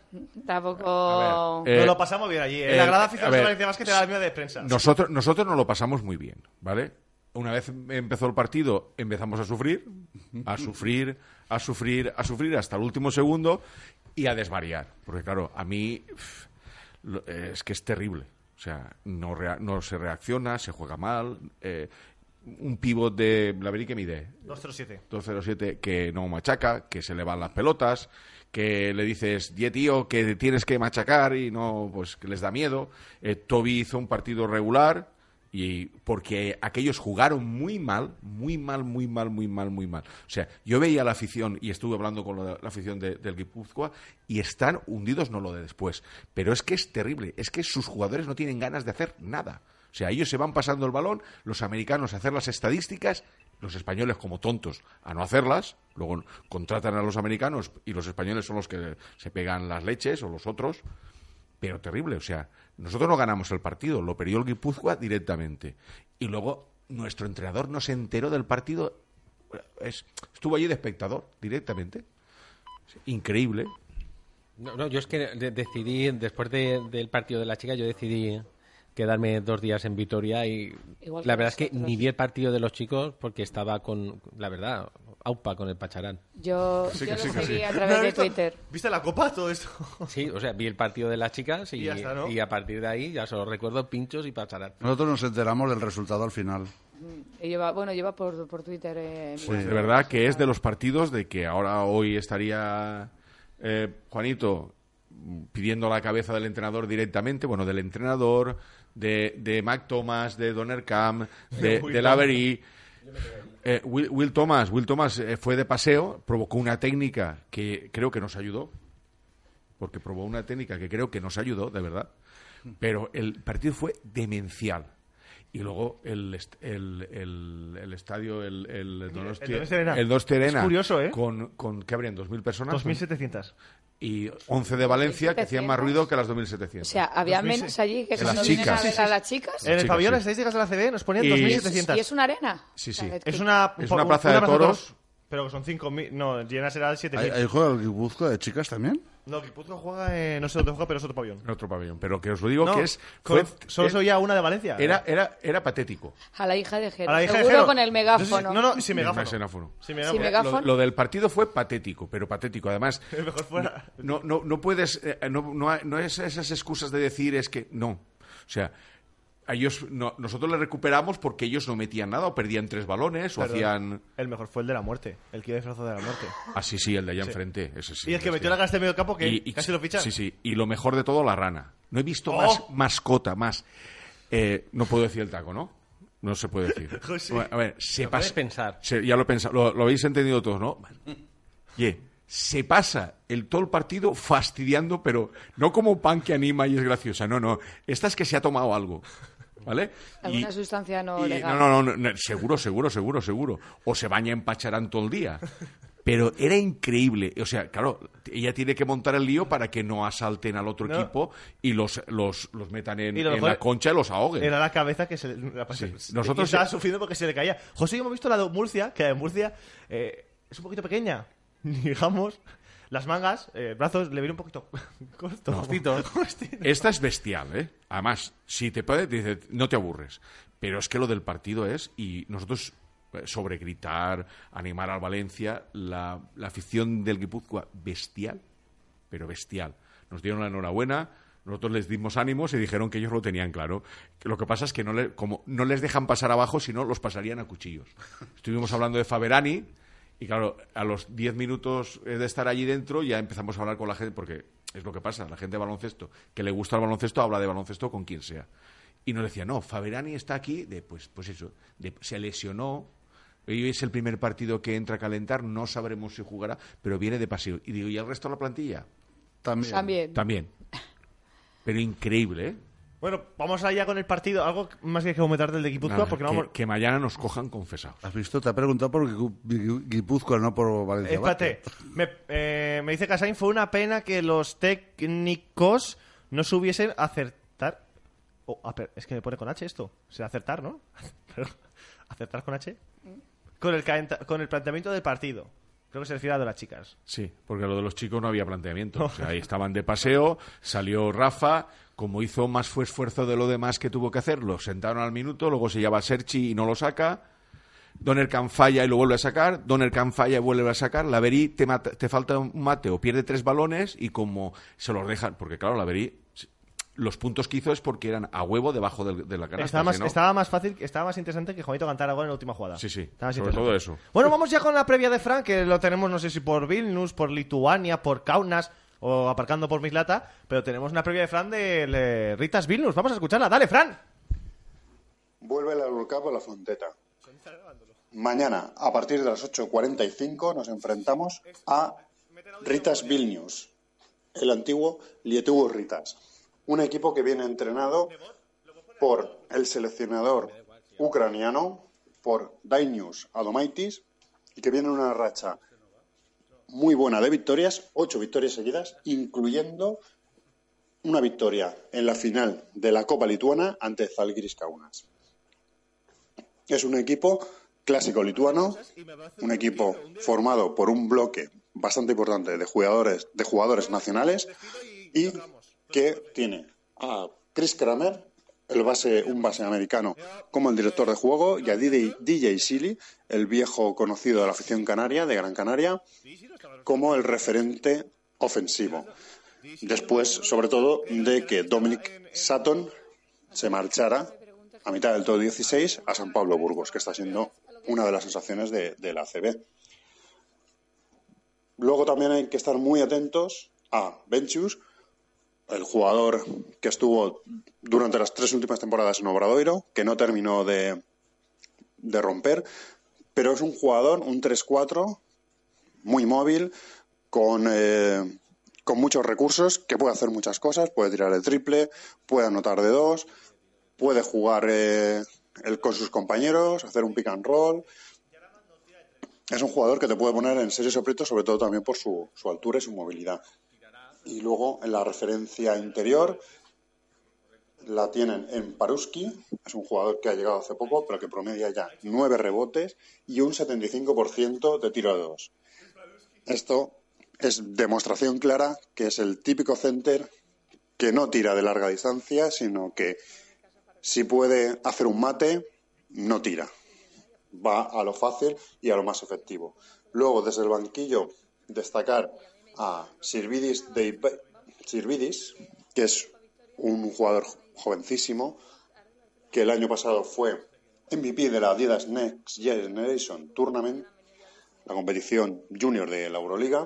tampoco... Eh, Nos lo pasamos bien allí. En eh, la grada a aficionada ver, de Valencia Basket te da miedo de prensa. Nosotros, nosotros nos lo pasamos muy bien, ¿vale? Una vez empezó el partido, empezamos a sufrir, a sufrir, a sufrir, a sufrir hasta el último segundo y a desvariar. Porque, claro, a mí pff, lo- eh, es que es terrible. O sea, no, rea- no se reacciona, se juega mal. Eh, un pívot de... ¿La verí que mide? dos cero siete. dos cero siete que no machaca, que se le van las pelotas, que le dices, die tío, que tienes que machacar y no, pues que les da miedo. Eh, Toby hizo un partido regular y porque aquellos jugaron muy mal, muy mal, muy mal, muy mal, muy mal. O sea, yo veía la afición y estuve hablando con la, la afición de, del Guipúzcoa y están hundidos, no lo de después. Pero es que es terrible, es que sus jugadores no tienen ganas de hacer nada. O sea, ellos se van pasando el balón, los americanos a hacer las estadísticas, los españoles como tontos a no hacerlas, luego contratan a los americanos y los españoles son los que se pegan las leches o los otros, pero terrible. O sea, nosotros no ganamos el partido, lo perdió el Guipúzcoa directamente. Y luego nuestro entrenador no se enteró del partido, es, estuvo allí de espectador directamente. Increíble. No, no, yo es que de- decidí, después de- del partido de la chica, yo decidí quedarme dos días en Vitoria y Igual que la verdad es que nosotros. ni vi el partido de los chicos porque estaba con, la verdad, aupa con el Pacharán. Yo, Sí yo que lo sí que seguí sí. a ¿No través has de visto- Twitter. ¿Viste la copa? Todo esto. Sí, o sea, vi el partido de las chicas y, Y ya está, ¿no? y a partir de ahí ya solo recuerdo pinchos y Pacharán. Nosotros nos enteramos del resultado al final. Y lleva, bueno, lleva por, por Twitter. Eh, Pues de verdad que es de los partidos de que ahora hoy estaría eh, Juanito pidiendo la cabeza del entrenador directamente, bueno, del entrenador, de, de Mac Thomas, de Donner Camp, de, de Lavery. Eh, Will, Will Thomas, Will Thomas eh, fue de paseo, provocó una técnica que creo que nos ayudó, porque probó una técnica que creo que nos ayudó, de verdad, pero el partido fue demencial. Y luego el, est- el, el, el estadio, el, el, Donosti- el Donosti Arena. el Donosti Arena, Es curioso, ¿eh? con, con ¿qué habrían? ¿dos mil personas? dos mil setecientos. Y once de Valencia, que hacían más ruido que las dos mil O setecientos. sea, había dos mil menos allí que En cuando las vienen a chicas. ver a las chicas. En el Chicos, pabellón, sí. las estadísticas de la C B nos ponían Y- dos mil ¿Y es, setecientos. y es una arena? Sí, O sea, sí. es que- Es una, Es una plaza de toros. Pero que son cinco mil. No, llena será el siete ¿Ahí, mil. ahí juega el Guipúzcoa de chicas también? No, Guipúzcoa juega, eh, no sé dónde juega, pero es otro pabellón. En otro pabellón. Pero que os lo digo No, que es... con- fue- solo eh, se oía una de Valencia. Era, era, era patético. A la hija de Jero. A la hija de Seguro Jero. con el megáfono. No, no, sin megáfono. Sin megáfono. Sin Sin megáfono. megáfono. Lo, lo del partido fue patético, pero patético. Además, El mejor fuera. no, no, no puedes... eh, no, no, no es esas excusas de decir es que... No. O sea... A ellos, no, nosotros le recuperamos porque ellos no metían nada o perdían tres balones o Perdón. hacían... El mejor fue el de la muerte. El que iba disfrazado de la muerte. Ah, sí, sí, el de allá Sí. enfrente. Ese sí, Y el que ese. metió la canasta de medio campo que Y- y- casi lo fichan. Sí, sí. Y lo mejor de todo, la rana. No he visto ¡Oh! más mascota, más... Eh, no puedo decir el taco, ¿no? No se puede decir. José, Bueno, a ver, se lo pasa. puedes pensar. se- ya lo he pensado, lo, lo habéis entendido todos, ¿no? Oye, se pasa el todo el partido fastidiando, pero no como pan que anima y es graciosa, no, no. Esta es que se ha tomado algo, ¿vale? Alguna sustancia no y- legal. no, no, no, no, seguro, seguro, seguro, seguro. O se baña en pacharán todo el día. Pero era increíble. O sea, claro, ella tiene que montar el lío para que no asalten al otro No. equipo y los, los, los metan en, Y lo en mejor la concha y los ahoguen. Era la cabeza que se le... la- Sí. se- Nosotros- estaba sufriendo porque se le caía. José, hemos visto la de Murcia, que la de Murcia eh, es un poquito pequeña. Digamos, las mangas, eh, brazos, le viene un poquito corto. No. Justito. Esta es bestial, ¿eh? Además, si te puede, dice, no te aburres. Pero es que lo del partido es, y nosotros eh, sobre gritar, animar al Valencia, la, la afición del Guipúzcoa, bestial, pero bestial. Nos dieron la enhorabuena, nosotros les dimos ánimos y dijeron que ellos lo tenían claro. Que lo que pasa es que no, le, como no les dejan pasar abajo, sino los pasarían a cuchillos. Estuvimos hablando de Faberani. Y claro, a los diez minutos de estar allí dentro ya empezamos a hablar con la gente, porque es lo que pasa, la gente de baloncesto, que le gusta el baloncesto, habla de baloncesto con quien sea. Y nos decía, no, Faberani está aquí, de pues, pues eso, de, se lesionó, hoy es el primer partido que entra a calentar, no sabremos si jugará, pero viene de paseo. Y digo, ¿y el resto de la plantilla? También. También. También. Pero increíble, ¿eh? Bueno, vamos allá con el partido. Algo más que comentar del de Guipúzcoa, Nada, porque que, vamos... que mañana nos cojan confesados. ¿Has visto? Te ha preguntado por Guipu- Guipu- Guipúzcoa, no por Valencia. Espérate, me, eh, me dice Casain, fue una pena que los técnicos no supiesen acertar. Oh, ah, pero es que me pone con H esto. ¿Se acertar, no? ¿Acertar con H? Con el, calenta- con el planteamiento del partido. Creo que se refiere a de las chicas. Sí, porque lo de los chicos no había planteamiento. O sea, ahí estaban de paseo, salió Rafa, como hizo más fue esfuerzo de lo demás que tuvo que hacer, lo sentaron al minuto, luego se llama Serchi y no lo saca. Donerkan falla y lo vuelve a sacar, Donerkan falla y vuelve a sacar, Laverí te, mata- te falta un mate o pierde tres balones y como se los dejan, porque claro, Laverí los puntos que hizo es porque eran a huevo debajo del- de, la canasta. Estaba más, si no- estaba más fácil, estaba más interesante que Juanito cantara gol en la última jugada. Sí, sí, Estaba más sobre interesante. todo eso. Bueno, vamos ya con la previa de Fran, que lo tenemos no sé si por Vilnius, por Lituania, por Kaunas o aparcando por Mislata, pero tenemos una previa de Fran de le- Ritas Vilnius. Vamos a escucharla. Dale, Fran. Vuelve la Eurocup a la Fonteta. Mañana, a partir de las ocho cuarenta y cinco, nos enfrentamos a Ritas Vilnius, el antiguo Lietuvos Ritas. Un equipo que viene entrenado por el seleccionador ucraniano, por Dainius Adomaitis, y que viene en una racha muy buena de victorias, ocho victorias seguidas, incluyendo una victoria en la final de la Copa Lituana ante Zalgiris Kaunas. Es un equipo clásico lituano, un equipo formado por un bloque bastante importante de jugadores, de jugadores nacionales y que tiene a Chris Kramer, el base, un base americano, como el director de juego, y a D J Sealy, el viejo conocido de la afición canaria, de Gran Canaria, como el referente ofensivo. Después, sobre todo, de que Dominic Sutton se marchara a mitad del todo dieciséis a San Pablo Burgos, que está siendo una de las sensaciones de, de la A C B. Luego también hay que estar muy atentos a Benchius, el jugador que estuvo durante las tres últimas temporadas en Obradoiro, que no terminó de, de romper, pero es un jugador, un tres cuatro, muy móvil, con, eh, con muchos recursos, que puede hacer muchas cosas, puede tirar el triple, puede anotar de dos, puede jugar eh, el, con sus compañeros, hacer un pick and roll. Es un jugador que te puede poner en serios aprietos, sobre todo también por su, su altura y su movilidad. Y luego en la referencia interior la tienen en Paruski, es un jugador que ha llegado hace poco, pero que promedia ya nueve rebotes y un setenta y cinco por ciento de tiro de dos. Esto es demostración clara que es el típico center que no tira de larga distancia, sino que si puede hacer un mate, no tira. Va a lo fácil y a lo más efectivo. Luego, desde el banquillo, destacar a Sirvidis, de, Sirvidis, que es un jugador jovencísimo, que el año pasado fue M V P de la Adidas Next Generation Tournament, la competición junior de la Euroliga.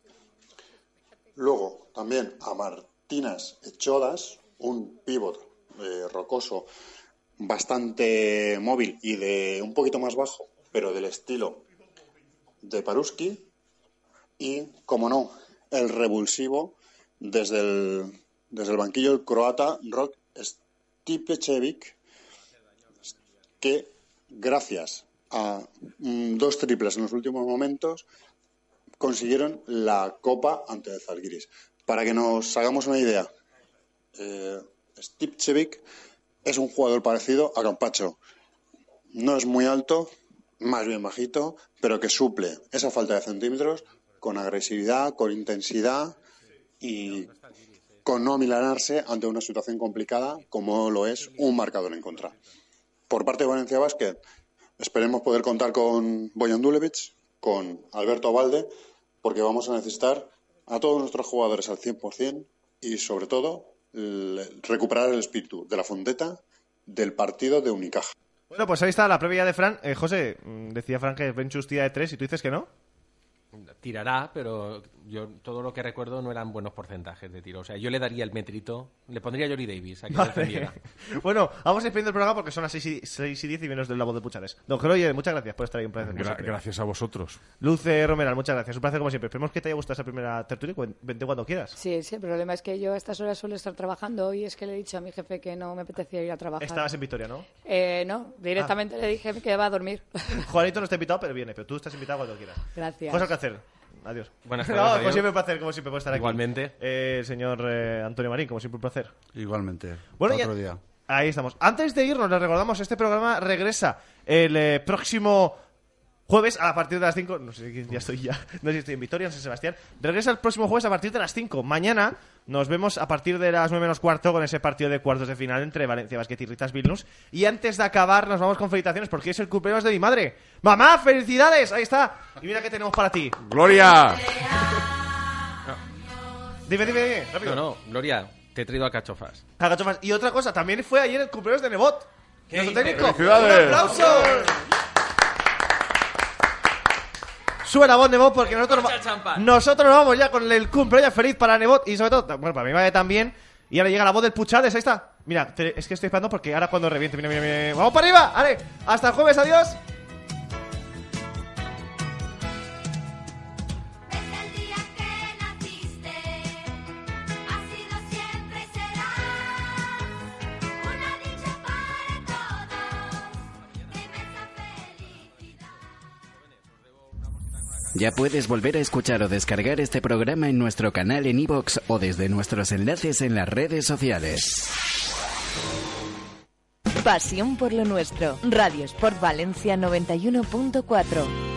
Luego, también a Martinas Echodas, un pívot eh, rocoso, bastante móvil y de un poquito más bajo, pero del estilo de Paruski. Y, como no, el revulsivo desde el, desde el banquillo el croata Rok Stipećević, que gracias a mm, dos triples en los últimos momentos consiguieron la copa ante el Zalgiris. Para que nos hagamos una idea, eh, Stipećević es un jugador parecido a Campazzo. No es muy alto, más bien bajito, pero que suple esa falta de centímetros con agresividad, con intensidad y con no amilanarse ante una situación complicada como lo es un marcador en contra. Por parte de Valencia Basket, esperemos poder contar con Bojan Dulevic, con Alberto Valde, porque vamos a necesitar a todos nuestros jugadores al cien por ciento y, sobre todo, recuperar el espíritu de la Fonteta del partido de Unicaja. Bueno, pues ahí está la previa de Fran. Eh, José, decía Fran que Benchus tira de tres y tú dices que no. Tirará, pero yo todo lo que recuerdo no eran buenos porcentajes de tiro. O sea, yo le daría el metrito, le pondría a Johnny Davis a que vale. defendiera. Bueno, vamos a ir pidiendo el programa porque son las seis y diez y menos de la voz de Puchales. Don Geroye, muchas gracias por estar ahí. Un placer. Gra- gracias a vosotros. Luce Romeral, muchas gracias. Un placer como siempre. Esperemos que te haya gustado esa primera tertulia. Vente cuando quieras. Sí, sí, el problema es que yo a estas horas suelo estar trabajando y es que le he dicho a mi jefe que no me apetecía ir a trabajar. Estabas en Vitoria, ¿no? Eh, no, directamente ah. le dije que va a dormir. Juanito no está invitado, pero viene. Pero tú estás invitado cuando quieras. Gracias. José Alcácer. Adiós. Buenas tardes. No, adiós. como siempre un placer, como siempre, por estar aquí. Igualmente. Eh, señor eh, Antonio Marín, como siempre un placer. Igualmente. Bueno, otro ya, día. Ahí estamos. Antes de irnos, les recordamos, este programa regresa el eh, próximo jueves a partir de las cinco. No sé si ya estoy ya. No sé si estoy en Vitoria, en San Sebastián. Regresa el próximo jueves a partir de las cinco. Mañana nos vemos a partir de las nueve menos cuarto con ese partido de cuartos de final entre Valencia Basket y Ritas Vilnius. Y antes de acabar, nos vamos con felicitaciones porque es el cumpleaños de mi madre. ¡Mamá, felicidades! Ahí está. Y mira qué tenemos para ti. ¡Gloria! Dime, dime, dime, rápido. No, no, Gloria, te he traído a cachofas. A cachofas. Y otra cosa, también fue ayer el cumpleaños de Nebot. Nuestro técnico. ¡Felicidades! ¡Un aplauso! Sube la voz, Nebot, porque nosotros, nosotros nos vamos ya con el cumpleaños feliz para Nebot y sobre todo, bueno, para mi madre también. Y ahora llega la voz del Puchades, ahí está. Mira, te, es que estoy esperando porque ahora cuando reviente, mira, mira, mira. ¡Vamos para arriba! ¡Ale! ¡Hasta el jueves! ¡Adiós! Ya puedes volver a escuchar o descargar este programa en nuestro canal en iVoox o desde nuestros enlaces en las redes sociales. Pasión por lo nuestro. Radio Sport Valencia noventa y uno punto cuatro.